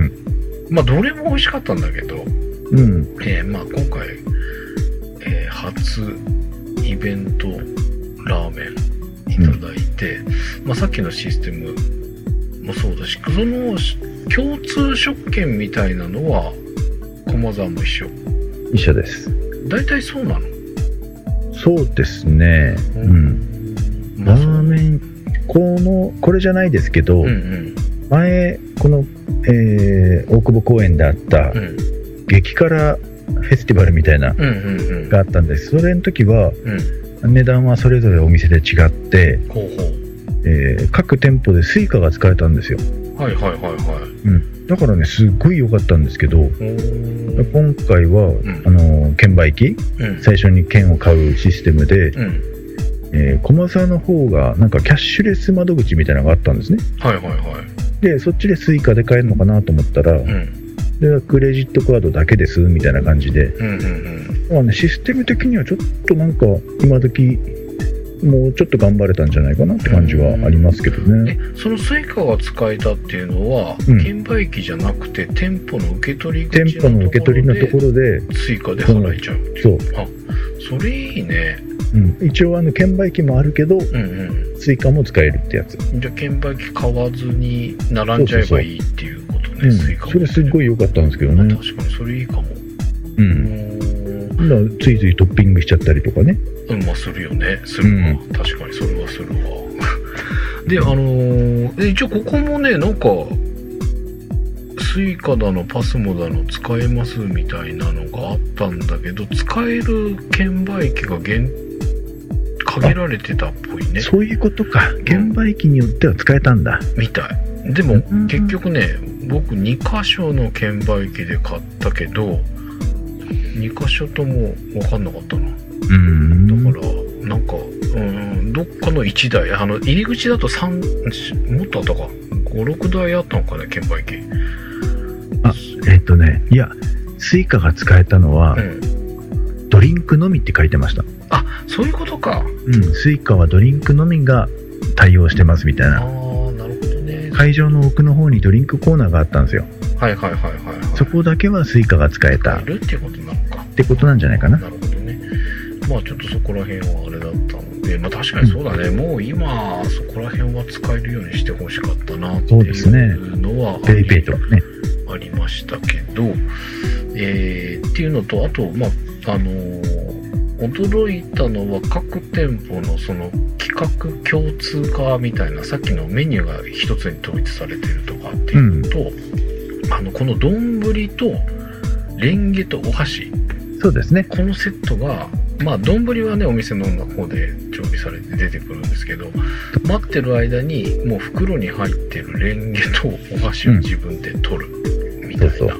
まあどれも美味しかったんだけど、うん、えー、まあ今回、えー、初イベントラーメンいただいて、うん、まあさっきのシステムもそうだし、その共通食券みたいなのは駒沢も一緒。
一緒です。
大体そうなの？
そうですね。うん。うん、ラーメンこのこれじゃないですけど、うんうん、前この、えー、大久保公園であった、うん、激辛フェスティバルみたいな、うんうんうん、があったんです。それの時は、うん、値段はそれぞれお店で違って、ほうほう、えー、各店舗でスイカが使えたんですよ。
はいはいはいはい。
うん、だからねすっごい良かったんですけど、今回は、うん、あの券売機、うん、最初に券を買うシステムで、うん、えー、駒沢の方がなんかキャッシュレス窓口みたいなのがあったんですね。
はいはいはい。
でそっちでスイカで買えるのかなと思ったら、うん、でクレジットカードだけですみたいな感じで、うんうんうん、まあね、システム的にはちょっとなんか今時もうちょっと頑張れたんじゃないかなって感じはありますけどね。
え、そのスイカが使えたっていうのは、うん、券売機じゃなくて店舗の受け取り口のところで、店舗の受け取りのところでスイカで払えちゃうっていう。そう。あ、それいいね。
うん、一応あの券売機もあるけど、うんうん、スイカも使えるってやつ。
じゃあ券売機買わずに並んじゃえばいいっていうことね。そうそうそう、スイカも、ね、
それすっごい良かったんですけどね。
確かにそれいいかも。
うん。ついついトッピングしちゃったりとかね。
うん、まあするよね。するわ、うん、確かにそれはするわ。で、あのー、一応ここもね、なんかスイカだのパスモだの使えますみたいなのがあったんだけど、使える券売機が限限られてたっぽいね。
そういうことか。券売機によっては使えたんだ、
うん、みたい。でも、うん、結局ね、僕にかしょの券売機で買ったけどにかしょとも分かんなかったな。うん、だからなんか、うん、どっかのいちだい、あの入り口だとさん、もっとあったか、ごろくだいあったのかね、券売機。
あ、えっとね、いやスイカが使えたのは、うん、ドリンクのみって書いてました。
あ、そういうことか。
うん、スイカはドリンクのみが対応してますみたいな。
あー、なるほどね。
会場の奥の方にドリンクコーナーがあったんですよ。
はいはいはいはい、はい、
そこだけはスイカが使えた
使えるってことなのか
ってことなんじゃないかな。
なるほどね。まあちょっとそこら辺はあれだったので、まあ確かにそうだね、うん、もう今そこら辺は使えるようにしてほしかったなっていうのは、
そうですね、ペイペイとかね、
ありましたけど、えー、っていうのと、あと、まあ、あのー、驚いたのは各店舗のその企画共通化みたいな、さっきのメニューが一つに統一されてるとかっていうのと、うん、あの、この丼とレンゲとお箸。
そうですね。こ
のセットが、まあ、丼はね、お店の方で調理されて出てくるんですけど、待ってる間にもう袋に入ってるレンゲとお箸を自分で取るみたいな、うん、そうそう、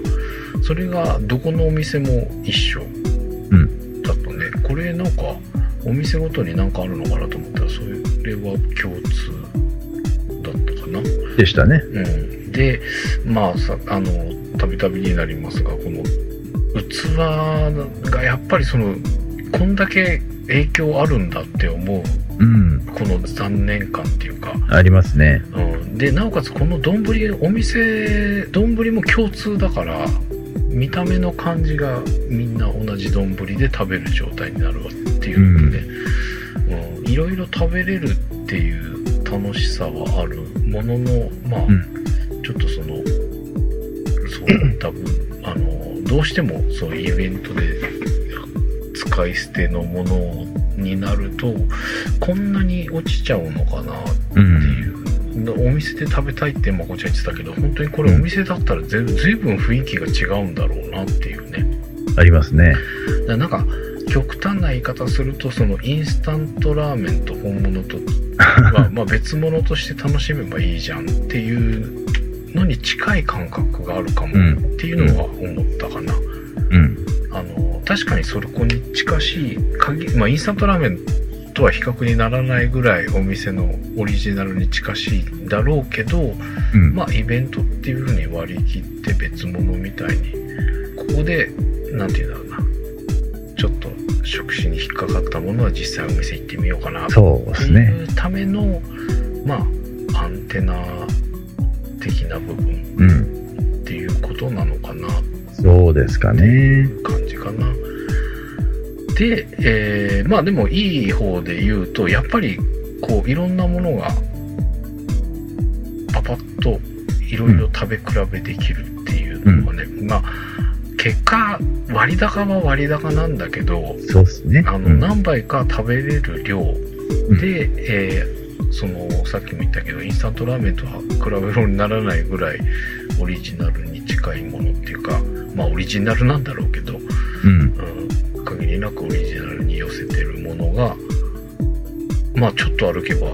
それがどこのお店も一緒だとね、うん、これなんかお店ごとになんかあるのかなと思ったら、それは共通だったかな
でしたね、
うん、で、まあさ、あのたびたびになりますが、この器がやっぱりそのこんだけ影響あるんだって思う、うん、この残念感っていうか
ありますね、
うん、でなおかつこの丼、お店丼も共通だから、見た目の感じがみんな同じ丼で食べる状態になるわっていうのでね、うん、いろいろ食べれるっていう楽しさはあるものの、まあ、うん、ちょっとそのそういった分あのどうしてもそういうイベントで使い捨てのものになるとこんなに落ちちゃうのかなっていう、うん、お店で食べたいってまあこっちは言ってたけど、本当にこれお店だったらずいぶん雰囲気が違うんだろうなっていうね、
ありますね。
だなんか極端な言い方すると、そのインスタントラーメンと本物とはまあ別物として楽しめばいいじゃんっていうのに近い感覚があるかもっていうのは思ったかな、うん、あの確かにそこに近しい限り、まあ、インスタントラーメンとは比較にならないぐらいお店のオリジナルに近しいんだろうけど、うん、まあイベントっていう風に割り切って別物みたいにここでなんていうんだろうな、ちょっと触手に引っかかったものは実際お店行ってみようかなっていうための、まあアンテナ的な部分っていうことなのかな、
うん、そうですかね、
感じかな。で、えー、まあでもいい方で言うと、やっぱりこういろんなものがパパッといろいろ食べ比べできるっていうのがね、うん、まあ結果割高は割高なんだけど、
そうですね、
あの、うん、何杯か食べれる量で、うん、えー、そのさっきも言ったけどインスタントラーメンとは比べ物にならないぐらいオリジナルに近いものっていうか、まあオリジナルなんだろうけど、うん、うん、限りなくオリジナルに寄せてるものが、まあちょっと歩けば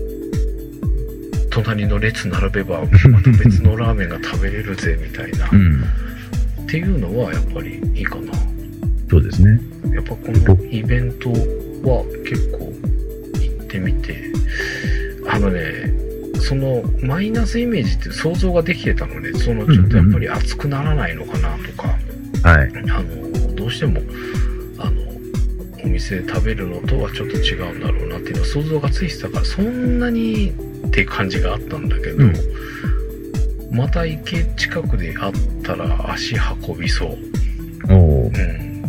隣の列並べばまた別のラーメンが食べれるぜみたいな、うん、っていうのはやっぱりいいかな。
そうですね。
やっぱこのイベントは結構行ってみて、あのね、そのマイナスイメージって想像ができてたので、そのちょっとやっぱり熱くならないのかなとか、はい、あのどうしてもあのお店で食べるのとはちょっと違うんだろうなっていうのは想像がついてたから、そんなにっていう感じがあったんだけど、うん、また池近くであったら足運びそう。お、うん、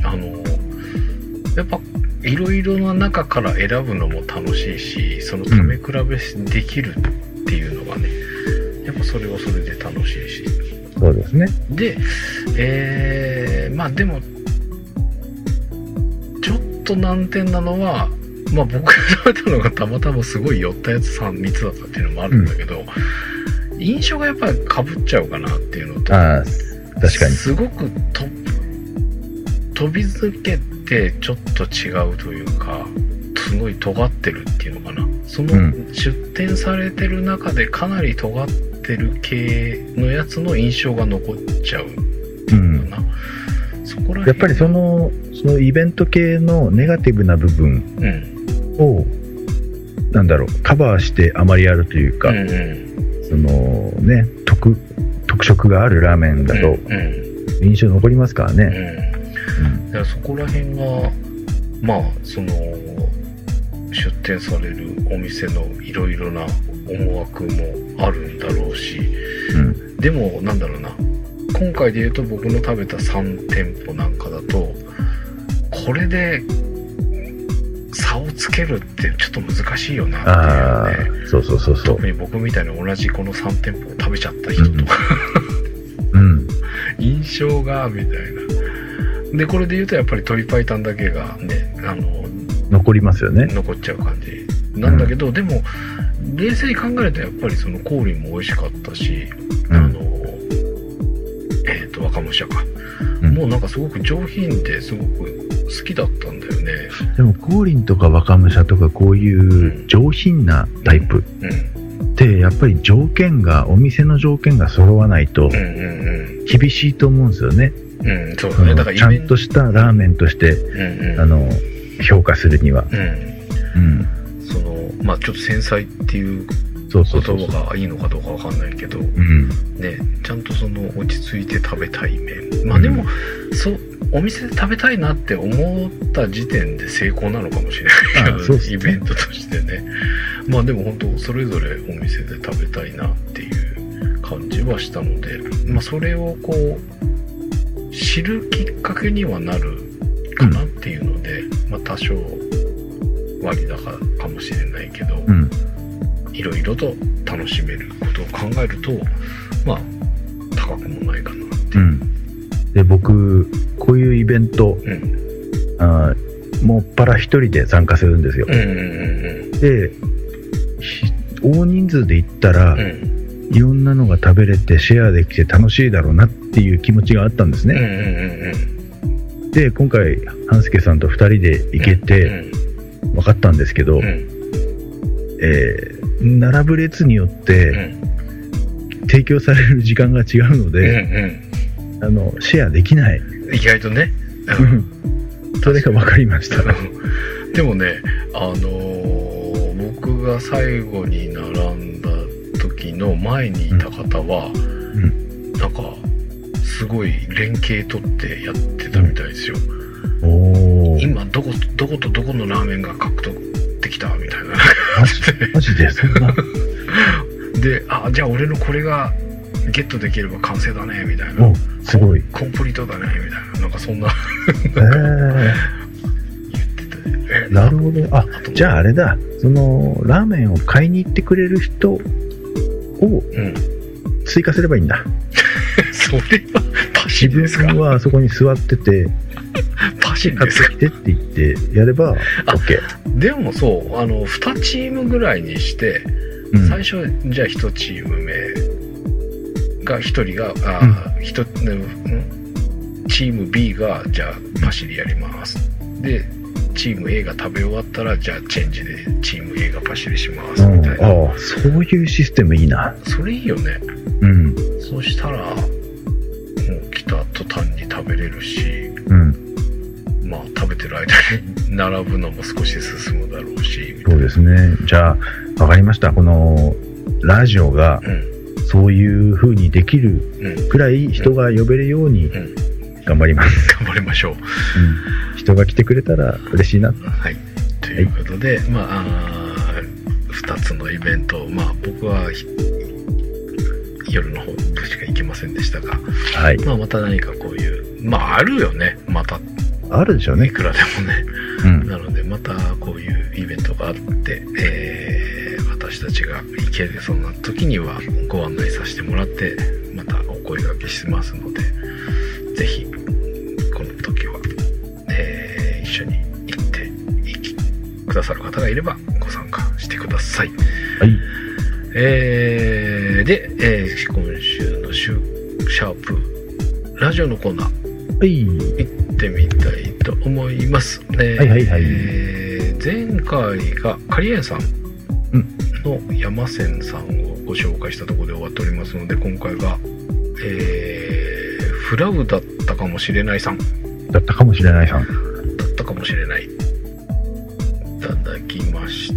あのやっぱいろいろな中から選ぶのも楽しいし、その食べ比べできるっていうのがね、うん、やっぱそれはそれで楽しいし。
そうですね。
で、えー、まあでもちょっと難点なのは、まあ僕が食べたのがたまたますごい寄ったやつさん、みっつだったっていうのもあるんだけど、うん、印象がやっぱり被っちゃうかなっていうのと、
あ、確かに
すごくと飛び抜けてちょっと違うというか、すごい尖ってるっていうのかな、その出店されてる中でかなり尖ってる系のやつの印象が残っちゃうっていうのかな、うん、そこら
やっぱりそのそのイベント系のネガティブな部分を、うん、なんだろう、カバーしてあまりやるというか、うんうん、そのね、特特色があるラーメンだと印象残りますからね、
うんうん、だからそこら辺がまあその出店されるお店のいろいろな思惑もあるんだろうし、うん、でもなんだろうな、今回で言うと僕の食べたさん店舗なんかだとこれで差をつけるってちょっと難しいよなっていうね。
そうそうそうそう。
特に僕みたいに同じこのさん店舗を食べちゃった人とか、
うん、うん、
生姜みたいな。でこれで言うとやっぱり鶏白湯だけがね、あの
残りますよね。
残っちゃう感じなんだけど、うん、でも冷静に考えるとやっぱりそのコーリンも美味しかったし、うん、あのえっと若武者か、うん、もうなんかすごく上品ですごく好きだったんだよね。
でもコーリンとか若武者とかこういう上品なタイプってやっぱり条件がお店の条件が揃わないと厳しいと思うんですよね。
うん、そうだね。だから
ちゃんとしたラーメンとして、うんうん、あの評価するには、うん
うん、そのまあちょっと繊細っていう言葉がいいのかどうかわかんないけど、うん、ね、ちゃんとその落ち着いて食べたい麺、まあでも、うん、そうお店で食べたいなって思った時点で成功なのかもしれないけど、イベントとしてね。まあでも本当それぞれお店で食べたいなっていう感じはしたので、まあそれをこう知るきっかけにはなるかなっていうので、うん、まあ多少割高かもしれないけど、うん、いろいろと楽しめることを考えると、まあ高くもないかなっていう。うん、
で僕こういうイベント、うん、あもっぱら一人で参加するんですよ。うんうんうん、で大人数で行ったら、うん、いろんなのが食べれてシェアできて楽しいだろうなっていう気持ちがあったんですね。うんうんうん、で今回半助さんとふたりで行けて、うん、分かったんですけど、うん、えー、並ぶ列によって、うん、提供される時間が違うので、うんうん、あのシェアできない。
意外とね、
うん、それが分かりました。
でもね、あのー、僕が最後に並んだ時の前にいた方は、うんうん、なんかすごい連携取ってやってたみたいですよ。うん、お今どこどことどこのラーメンが獲得できたみたいな。
マジでそんな。
で、あ、じゃあ俺のこれがゲットできれば完成だねみたいな。
すごい
コンプリートだねみたいな、なんかそんなえー、言ってたね。
なるほど。あ、じゃああれだ、そのラーメンを買いに行ってくれる人を追加すればいいんだ。
うん、それはパシリですか。
自分はそこに座ってて
パシリですか。
買ってきてって言ってやれば OK。
でもそうあのにチームぐらいにして、うん、最初じゃあいちチーム目がひとりがあ、うん、ひとチーム B がじゃあパシリやりますでチーム A が食べ終わったらじゃあチェンジでチーム A がパシリしますみたいな。
ああ、そういうシステムいいな。
それいいよね。
うん。
そしたらもう来た途端に食べれるし、
うん、
まあ食べてる間に並ぶのも少し進むだろうし。
そうですね。じゃあ分かりました。このラジオが、うん、そういう風にできるくらい人が呼べるように頑張ります。
頑張りましょう。
うん、人が来てくれたら嬉しいな。
はい。ということで、はい、まあ、あふたつのイベント、まあ僕は夜の方しか行けませんでしたが、はい。まあまた何かこういう、まああるよね。また
あるでしょうね。
いくらでもね。うん、なのでまたこういうイベントがあって、えー、私たちが行けるそうな時にはご案内させてもらってまたお声掛けしますので、ぜひこの時は、えー、一緒に行って行きくださる方がいればご参加してください。
はい。
えー、で、えー、今週のシュシャープラジオのコーナー、
はい、
行ってみたいと思います。えー、
はいはいはい。
えー、前回がカリエンさんの山線さんをご紹介したところで終わっておりますので、今回が、えー、フラウだったかもしれないさん
だったかもしれないさん
だったかもしれないいただきました。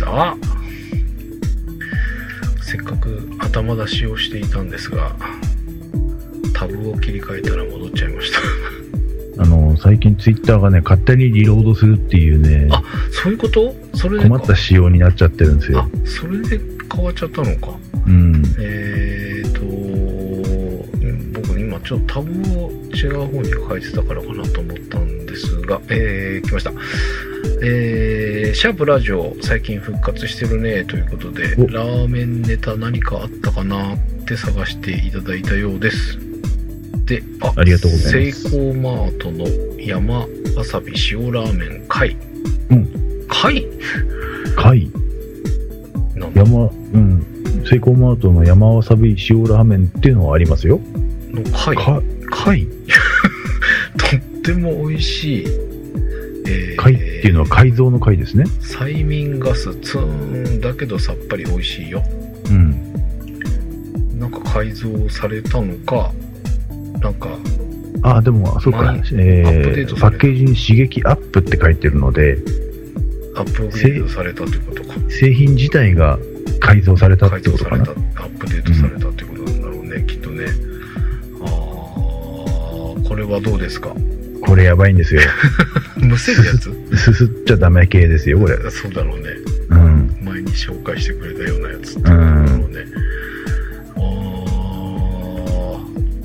せっかく頭出しをしていたんですがタブを切り替えたら戻っちゃいました。
あの最近ツイッターがね勝手にリロードするっていうね、
あ、そういうこと？それで
困った仕様になっちゃってるんですよ。
あ、それで変わっちゃったのか。
うん。
えーと僕今ちょっとタブを違う方に書いてたからかなと思ったんですが、えー、来ました。えー、シャープラジオ最近復活してるねということで、ラーメンネタ何かあったかなって探していただいたようです。 で、
あ、ありがとうございます。
セイコーマートの山わさび塩ラーメン貝。
うん。
貝
貝山、うん。セイコーマートの山わさび塩ラーメンっていうのはありますよ。
の貝
か貝
とっても美味しい。
えー、貝っていうのは改造の貝ですね。
催眠ガスツーンだけどさっぱり美味しいよ。
うん。
なんか改造されたのか、なんか
あ、でもそうか、えー、パッケージに刺激アップって書いてるので、
アップグレードされたということか。
製品自体が改造されたってことかな。
改造された、アップデートされたってことなんだろうね、うん、きっとね。あー、これはどうですか？
これやばいんですよ。
むせるやつ？
すすっちゃダメ系ですよ、これ。
そうだろうね。
うん。
前に紹介してくれたようなやつってことだろうね。うん、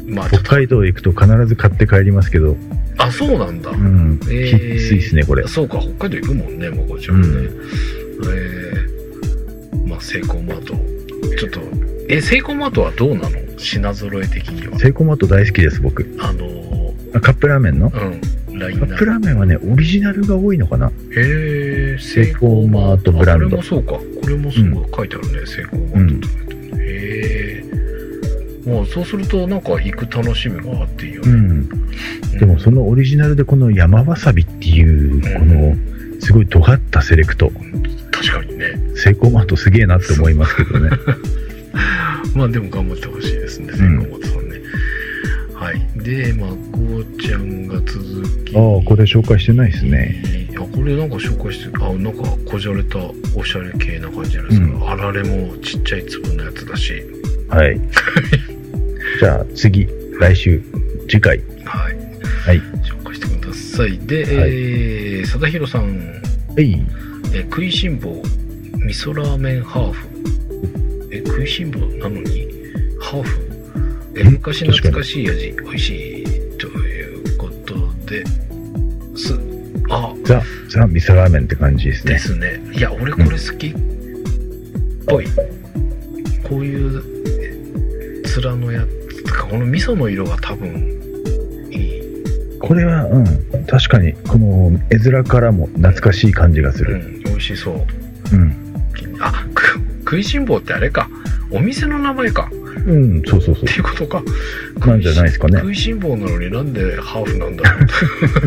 あー、まあ、
北海道行くと必ず買って帰りますけど。
あ、そうなんだ。
うん。えー、きついですね、これ。
そうか、北海道行くもんね、もうこちらもね。うん、えー、まあ、セイコーマート。ちょっと、え、セイコーマートはどうなの？品揃え的には。
セイコーマート大好きです、僕。
あのー、
あ、カップラーメンの？
うん。ライン
カップラーメンはね、オリジナルが多いのかな。
へー、
セイコーマートブランド。
これもそうか。これもすごい書いてあるね、うん、セイコーマートとか。うん、へー。もうそうすると、なんか行く楽しみがあっていいよね。うん。
でもそのオリジナルでこの山わさびっていうこのすごい尖ったセレクト、
確かにね、
セイコーマートすげえなって思いますけどね。
まあでも頑張ってほしいですね、セイコーマートさんね。うん、はい。で、まこちゃんが続き、
ああ、これ紹介してないですね。
あ、これなんか紹介して、あ、なんかこじゃれたおしゃれ系な感じじゃないですか。うん、あられもちっちゃい粒のやつだし。
はい。じゃあ次、来週次回。
はい。
はい、
紹介してください。で、はい、えー、佐田博さん、
はい、
えー、食いしん坊味噌ラーメンハーフ、え食いしん坊なのにハーフ、え昔懐かしい味美味しいということですあ
ザザ味噌ラーメンって感じですね。
ですね。いや俺これ好きっぽい、うん、こういう面のやつとか、この味噌の色が多分
これは、うん、確かにこの絵面からも懐かしい感じがする。
うん、美味しそう。
うん。
あ、食いしん坊ってあれか、お店の名前か。
うん、そうそうそう。
っていうことか。
なんじゃないですかね。
食いしん坊なのになんでハーフなんだろう。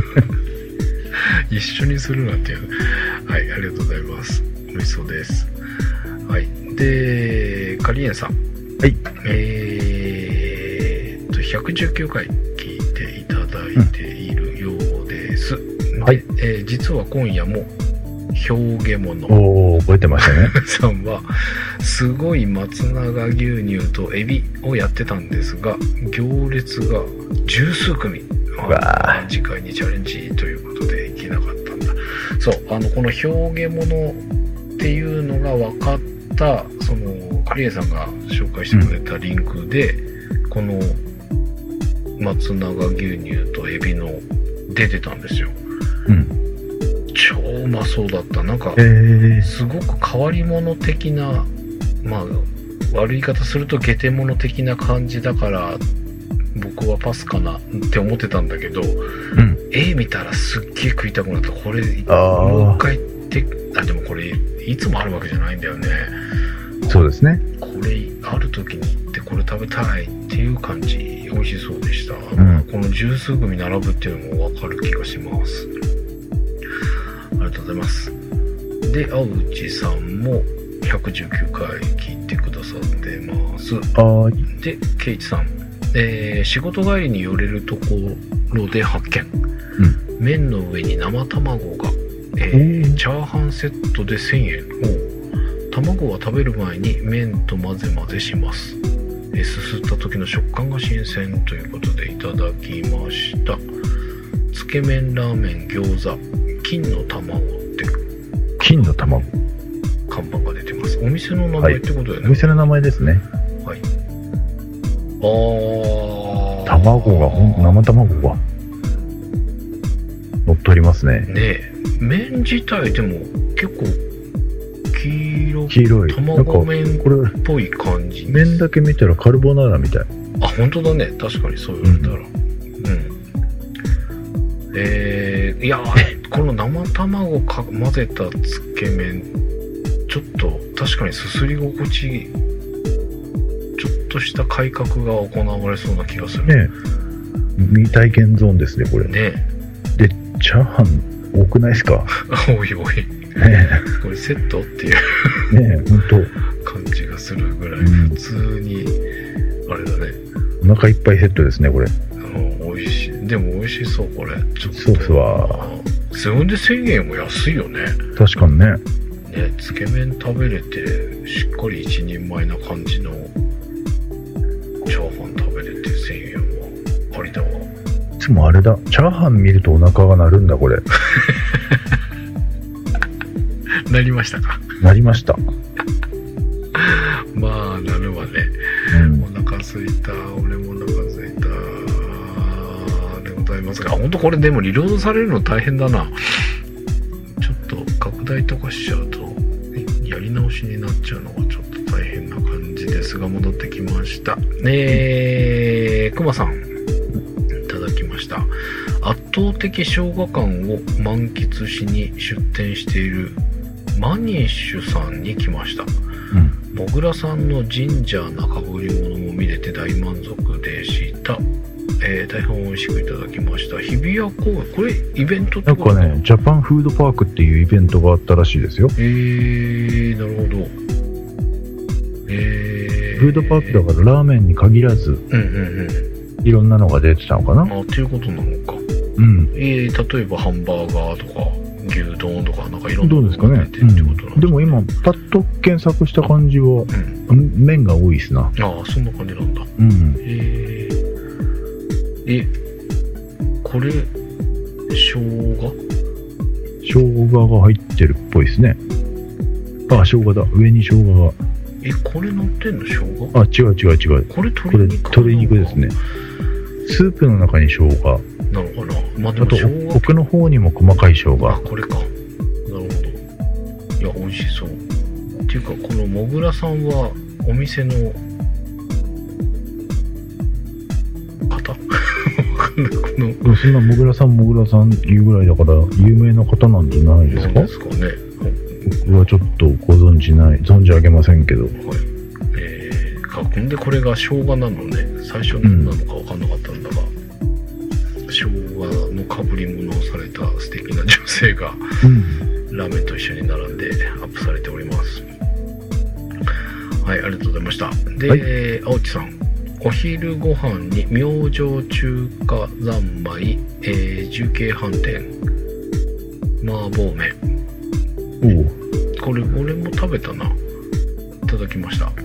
一緒にするなんていう。はい、ありがとうございます。美味しそうです。はい。で、カリエンさん。
はい。
えーっと、ひゃくじゅうきゅうかい聞いていただいているようです。うん、
はい。
えー、実は今夜も、表現物
おー覚えてましたね
さんはすごい松永牛乳とエビをやってたんですが、行列が十数組、
わ
次回にチャレンジということで行けなかったんだ。そう、あのこの表現物っていうのが分かった、そのカリエさんが紹介してくれたリンクで、うん、この松永牛乳とエビの出てたんですよ。
うん、
超うまそうだった。なんか、
えー、
すごく変わり者的な、まあ悪い言い方するとゲテモノ的な感じだから僕はパスかなって思ってたんだけど、うん、絵見たらすっげえ食いたくなった。これもう一回ってあでもこれいつもあるわけじゃないんだよね。
そうですね。
これある時に行ってこれ食べたいっていう感じ。美味しそうでした、うん、この十数組並ぶっていうのも分かる気がします。ありがとうございます。で、青内さんもひゃくじゅうきゅうかい聞いてくださってます。
はい。
で、ケイチさん、えー、仕事帰りに寄れるところで発見、うん、麺の上に生卵が、えー、チャーハンセットでせんえん。お卵は食べる前に麺と混ぜ混ぜします。えー、すすった時の食感が新鮮ということでいただきました。つけ麺ラーメン餃子金の卵って
金の卵
看板が出てます。お店の名前ってことだよね、はい、
お店の名前ですね。
はい。あ
あ卵が生卵が乗っ取りますね。
ねえ、麺自体でも結構黄色
黄色い
卵麺っぽい感じ。
麺だけ見たらカルボナーラみたい。
あ、本当だね。確かにそう言われたら。うん。うん、えー、いやー、この生卵か混ぜたつけ麺、ちょっと確かにすすり心地、ちょっとした改革が行われそうな気がする。
ね、未体験ゾーンですね、これ。
ね。
で、チャーハン多くないですか？
多い多い。ね、これセットっていう
ね、本当
感じがするぐらい、普通に、あれだね。
お腹いっぱいセットですね、これ。
うん、美味しい。でも美味しそう、これ。ちょっと。
ソースは。
それでせんえんも安いよね。
確かにね。
ね、つけ麺食べれて、しっかり一人前な感じのチャーハン食べれてせんえんはありだわ。
いつもあれだ、チャーハン見るとお腹が鳴るんだ、これ。
なりましたか？
なりました。
まあ、なるわね。うん、お腹すいた、俺もお腹すいたでございますが、本当これでもリロードされるの大変だな。ちょっと拡大とかしちゃうと、やり直しになっちゃうのがちょっと大変な感じですが、戻ってきました。えー、くまさん、いただきました。圧倒的生姜感を満喫しに出店しているマニッシュさんに来ました。うん、もぐらさんのジンジャーなかぶり物も見れて大満足でした。えー、大変美味しくいただきました。日比谷公園、これイベントってことですか？
なんかね、ジャパンフードパークっていうイベントがあったらしいですよ。
えー、なるほど。えー、
フードパークだからラーメンに限らず、うんうんうん、いろんなのが出てたのかな。
あ、っていうことなのか。
うん。
えー、例えばハンバーガーとか牛丼とかなんかいろんな
のが出てるってことなんですかね。うん、でも今パッと検索した感じは、うん、麺が多いですな。
ああ、そんな感じなんだ。
うん。
えーえ、これ、生姜？
生姜が入ってるっぽいですね。あ、生姜だ。上に生姜が。
え、これ乗ってんの生姜？
あ、違う違う違う。
これ鶏肉？
鶏肉ですね。スープの中に生姜。
なのかな。まあ、で
も生姜。あと、奥の方にも細かい生姜。
あ、これか。なるほど。いや、美味しそう。っていうか、このもぐらさんは、お店の、方
のそんなもぐらさんもぐらさん言うぐらいだから有名な方なんじゃないですか？
なんですかね。
僕はちょっとご存じない存じ上げませんけど、はい、
えー、かほんでこれが生姜なのね。最初何なのか分かんなかったんだが、うん、生姜のかぶり物をされた素敵な女性が、うん、ラーメンと一緒に並んでアップされております。はい、ありがとうございました。で、はい、青地さん、お昼ご飯に明星中華三昧、えー、重慶飯店麻婆麺。
お
お、これ俺も食べたな。いただきました。はい、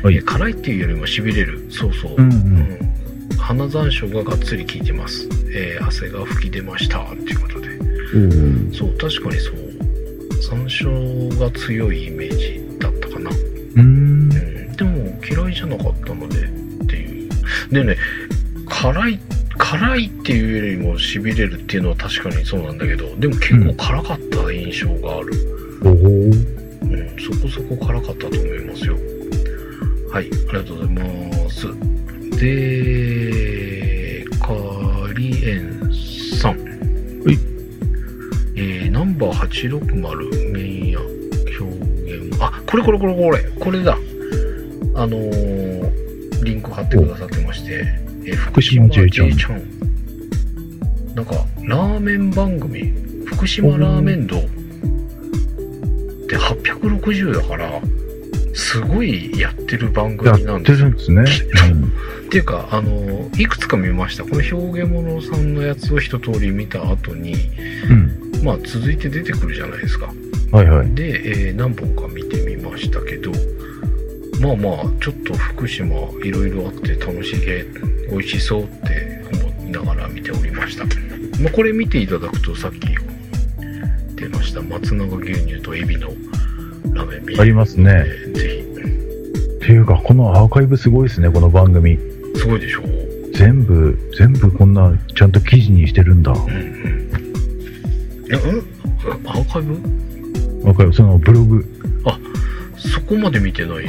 えー、辛いっていうよりもしびれる。そうそう。うんうんうん、花山椒ががっつり効いてます。えー、汗が吹き出ましたっていうことで。うん、そう、確かにそう。山椒が強いイメージだったかな。
うん、うん、
でも嫌いじゃなかったので。でね、辛い辛いっていうよりもしびれるっていうのは確かにそうなんだけど、でも結構辛かった印象がある。
うん、
うん、そこそこ辛かったと思いますよ。はい、ありがとうございます。で、カリエンさん、はい、えー、ナンバーはちろくまる麺屋表現、あ、これこれこれこれこれだ。あのーリンク貼ってくださってまして、え福島 J ちゃんなんかラーメン番組福島ラーメン道ではっぴゃくろくじゅうだからすごいやってる番組なんですよ。
やってるんですね。
うん、っていうかあのいくつか見ました。この表現物さんのやつを一通り見た後に、うん、まあ続いて出てくるじゃないですか。
はいはい。
で、えー、何本か見てみましたけど。まあまあちょっと福島いろいろあって楽しげ美味しそうって思いながら見ておりました。まあ、これ見ていただくとさっき出ました松永牛乳とエビのラーメン
ありますね。
ぜ
ひ。っていうかこのアーカイブすごいですね、この番組。
すごいでしょ。
全部全部こんなちゃんと記事にしてるんだ。うんうん。
え、うん？アーカイブ？
アーカイブ、そのブログ。
あ、そこまで見てないよ。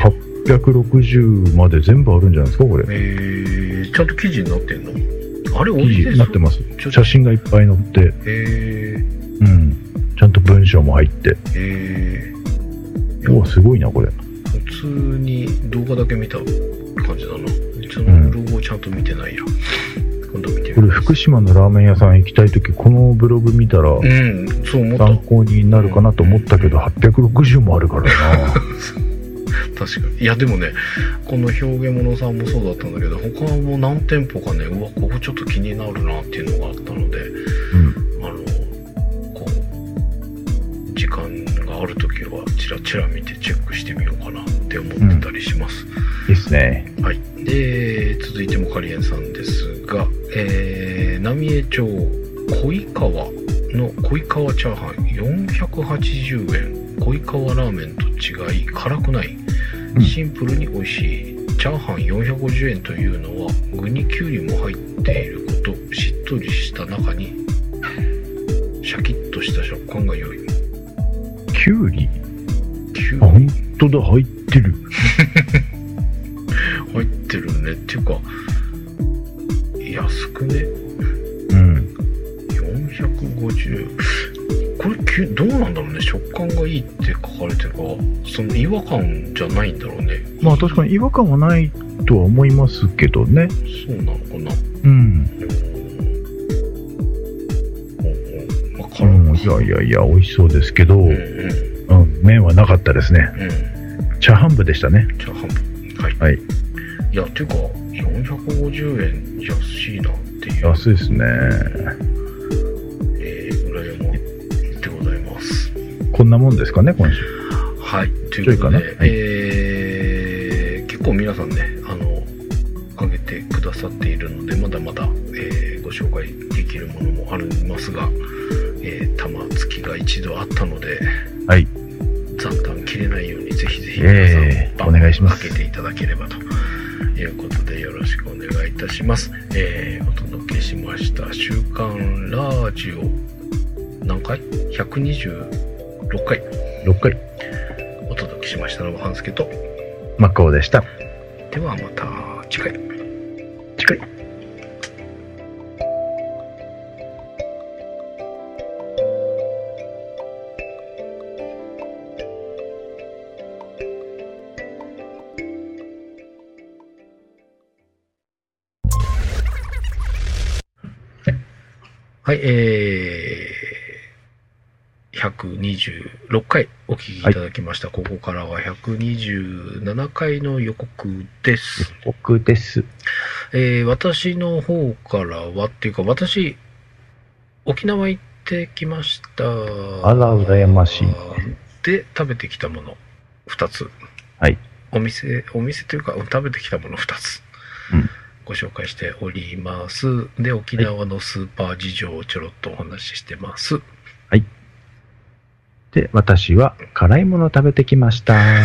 ぴゃくろくじゅうまで全部あるんじゃないですか、これ。
えー、ちゃんと記事になってんの？あれ、
記事になってます。写真がいっぱい載って。
え
ー、うん。ちゃんと文章も入って。
え
ー。お、すごいな、これ。
普通に動画だけ見た感じだな。そのブログをちゃんと見てないや。うん、今度見てみます。
これ、福島のラーメン屋さん行きたいとき、このブログ見たら、うん、そう思った。参考になるかなと思ったけど、うん、はっぴゃくろくじゅうもあるからな。
確かに。いやでもね、この表現物さんもそうだったんだけど、他も何店舗かね、うわ、ここちょっと気になるなっていうのがあったので、うん、あのこう時間があるときはチラチラ見てチェックしてみようかなって思ってたりします。
うん、ですね。
はい。で、続いてもカリエンさんですが、えー、浪江町小井川の小井川チャーハンよんひゃくはちじゅうえん。小井川ラーメンと違い辛くない、シンプルに美味しい。チャーハンよんひゃくごじゅうえんというのは具にきゅうりも入っていること、しっとりした中にシャキッとした食感が良い。
きゅうりきゅうり、あ、ほんとだ、入ってる
入ってるね。っていうか安くね。
うん、
よんひゃくごじゅう、これどうなんだろうね。食感がいいって書かれてるから、その違和感じゃないんだろうね。
まあ確かに違和感はないとは思いますけどね。
そうなのかな。
うん。
まあ、辛
うん、いやいやいや、美味しそうですけど、うん、うんうん、麺はなかったですね。うん、チャーハン部でしたね。
チャーハン部。はい。
はい。
いや、ていうか、よんひゃくごじゅうえん安いなっていう。
安いですね。こんなもんですかね、今週。
はい、ということで、はい、えー、結構皆さんね、あの、上げてくださっているので、まだまだ、えー、ご紹介できるものもありますが、えー、玉突きが一度あったので、
はい、
残単切れないように、ぜひぜひ皆さん、えー、お願いします。かけていただければということで、よろしくお願いいたします。えー、お届けしました、週刊ラジオ、何回 ?ひゃくにじゅうろっかい
ろっかい
お届けしましたのは半助と
マッコウでした。
ではまた次回
次回
はい、えーひゃくにじゅうろっかいお聞きいただきました、はい、ここからはひゃくにじゅうななかいの予告です。
予告です。
えー、私の方からはっていうか、私沖縄行ってきました。
あら羨ましい。
で食べてきたものふたつ、
はい、
お店お店というか食べてきたものふたつ、うん、ご紹介しております。で、沖縄のスーパー事情をちょろっとお話ししてます。
はい。で、私は辛いもの食べてきました。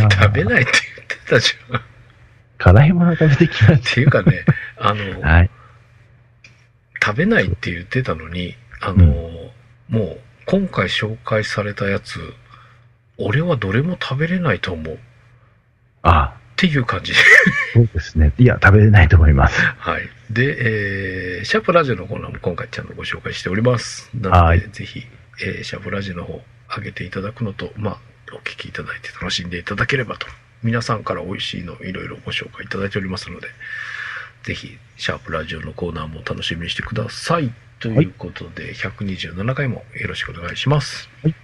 食べないって言ってたじゃん。
辛いもの食べてきました。
っていうかね、あの、はい、食べないって言ってたのに、あの、うん、もう今回紹介されたやつ、俺はどれも食べれないと思う。
ああ。
っていう感じ。
そうですね。いや、食べれないと思います。
はい。で、えー、シャープラジオのコーナーも今回ちゃんとご紹介しております。なので、はい、ぜひ、えー、シャープラジオの方、上げていただくのと、まあ、お聞きいただいて楽しんでいただければと。皆さんから美味しいのいろいろご紹介いただいておりますので、ぜひ、シャープラジオのコーナーも楽しみにしてください。ということで、はい、ひゃくにじゅうななかいもよろしくお願いします。
はい。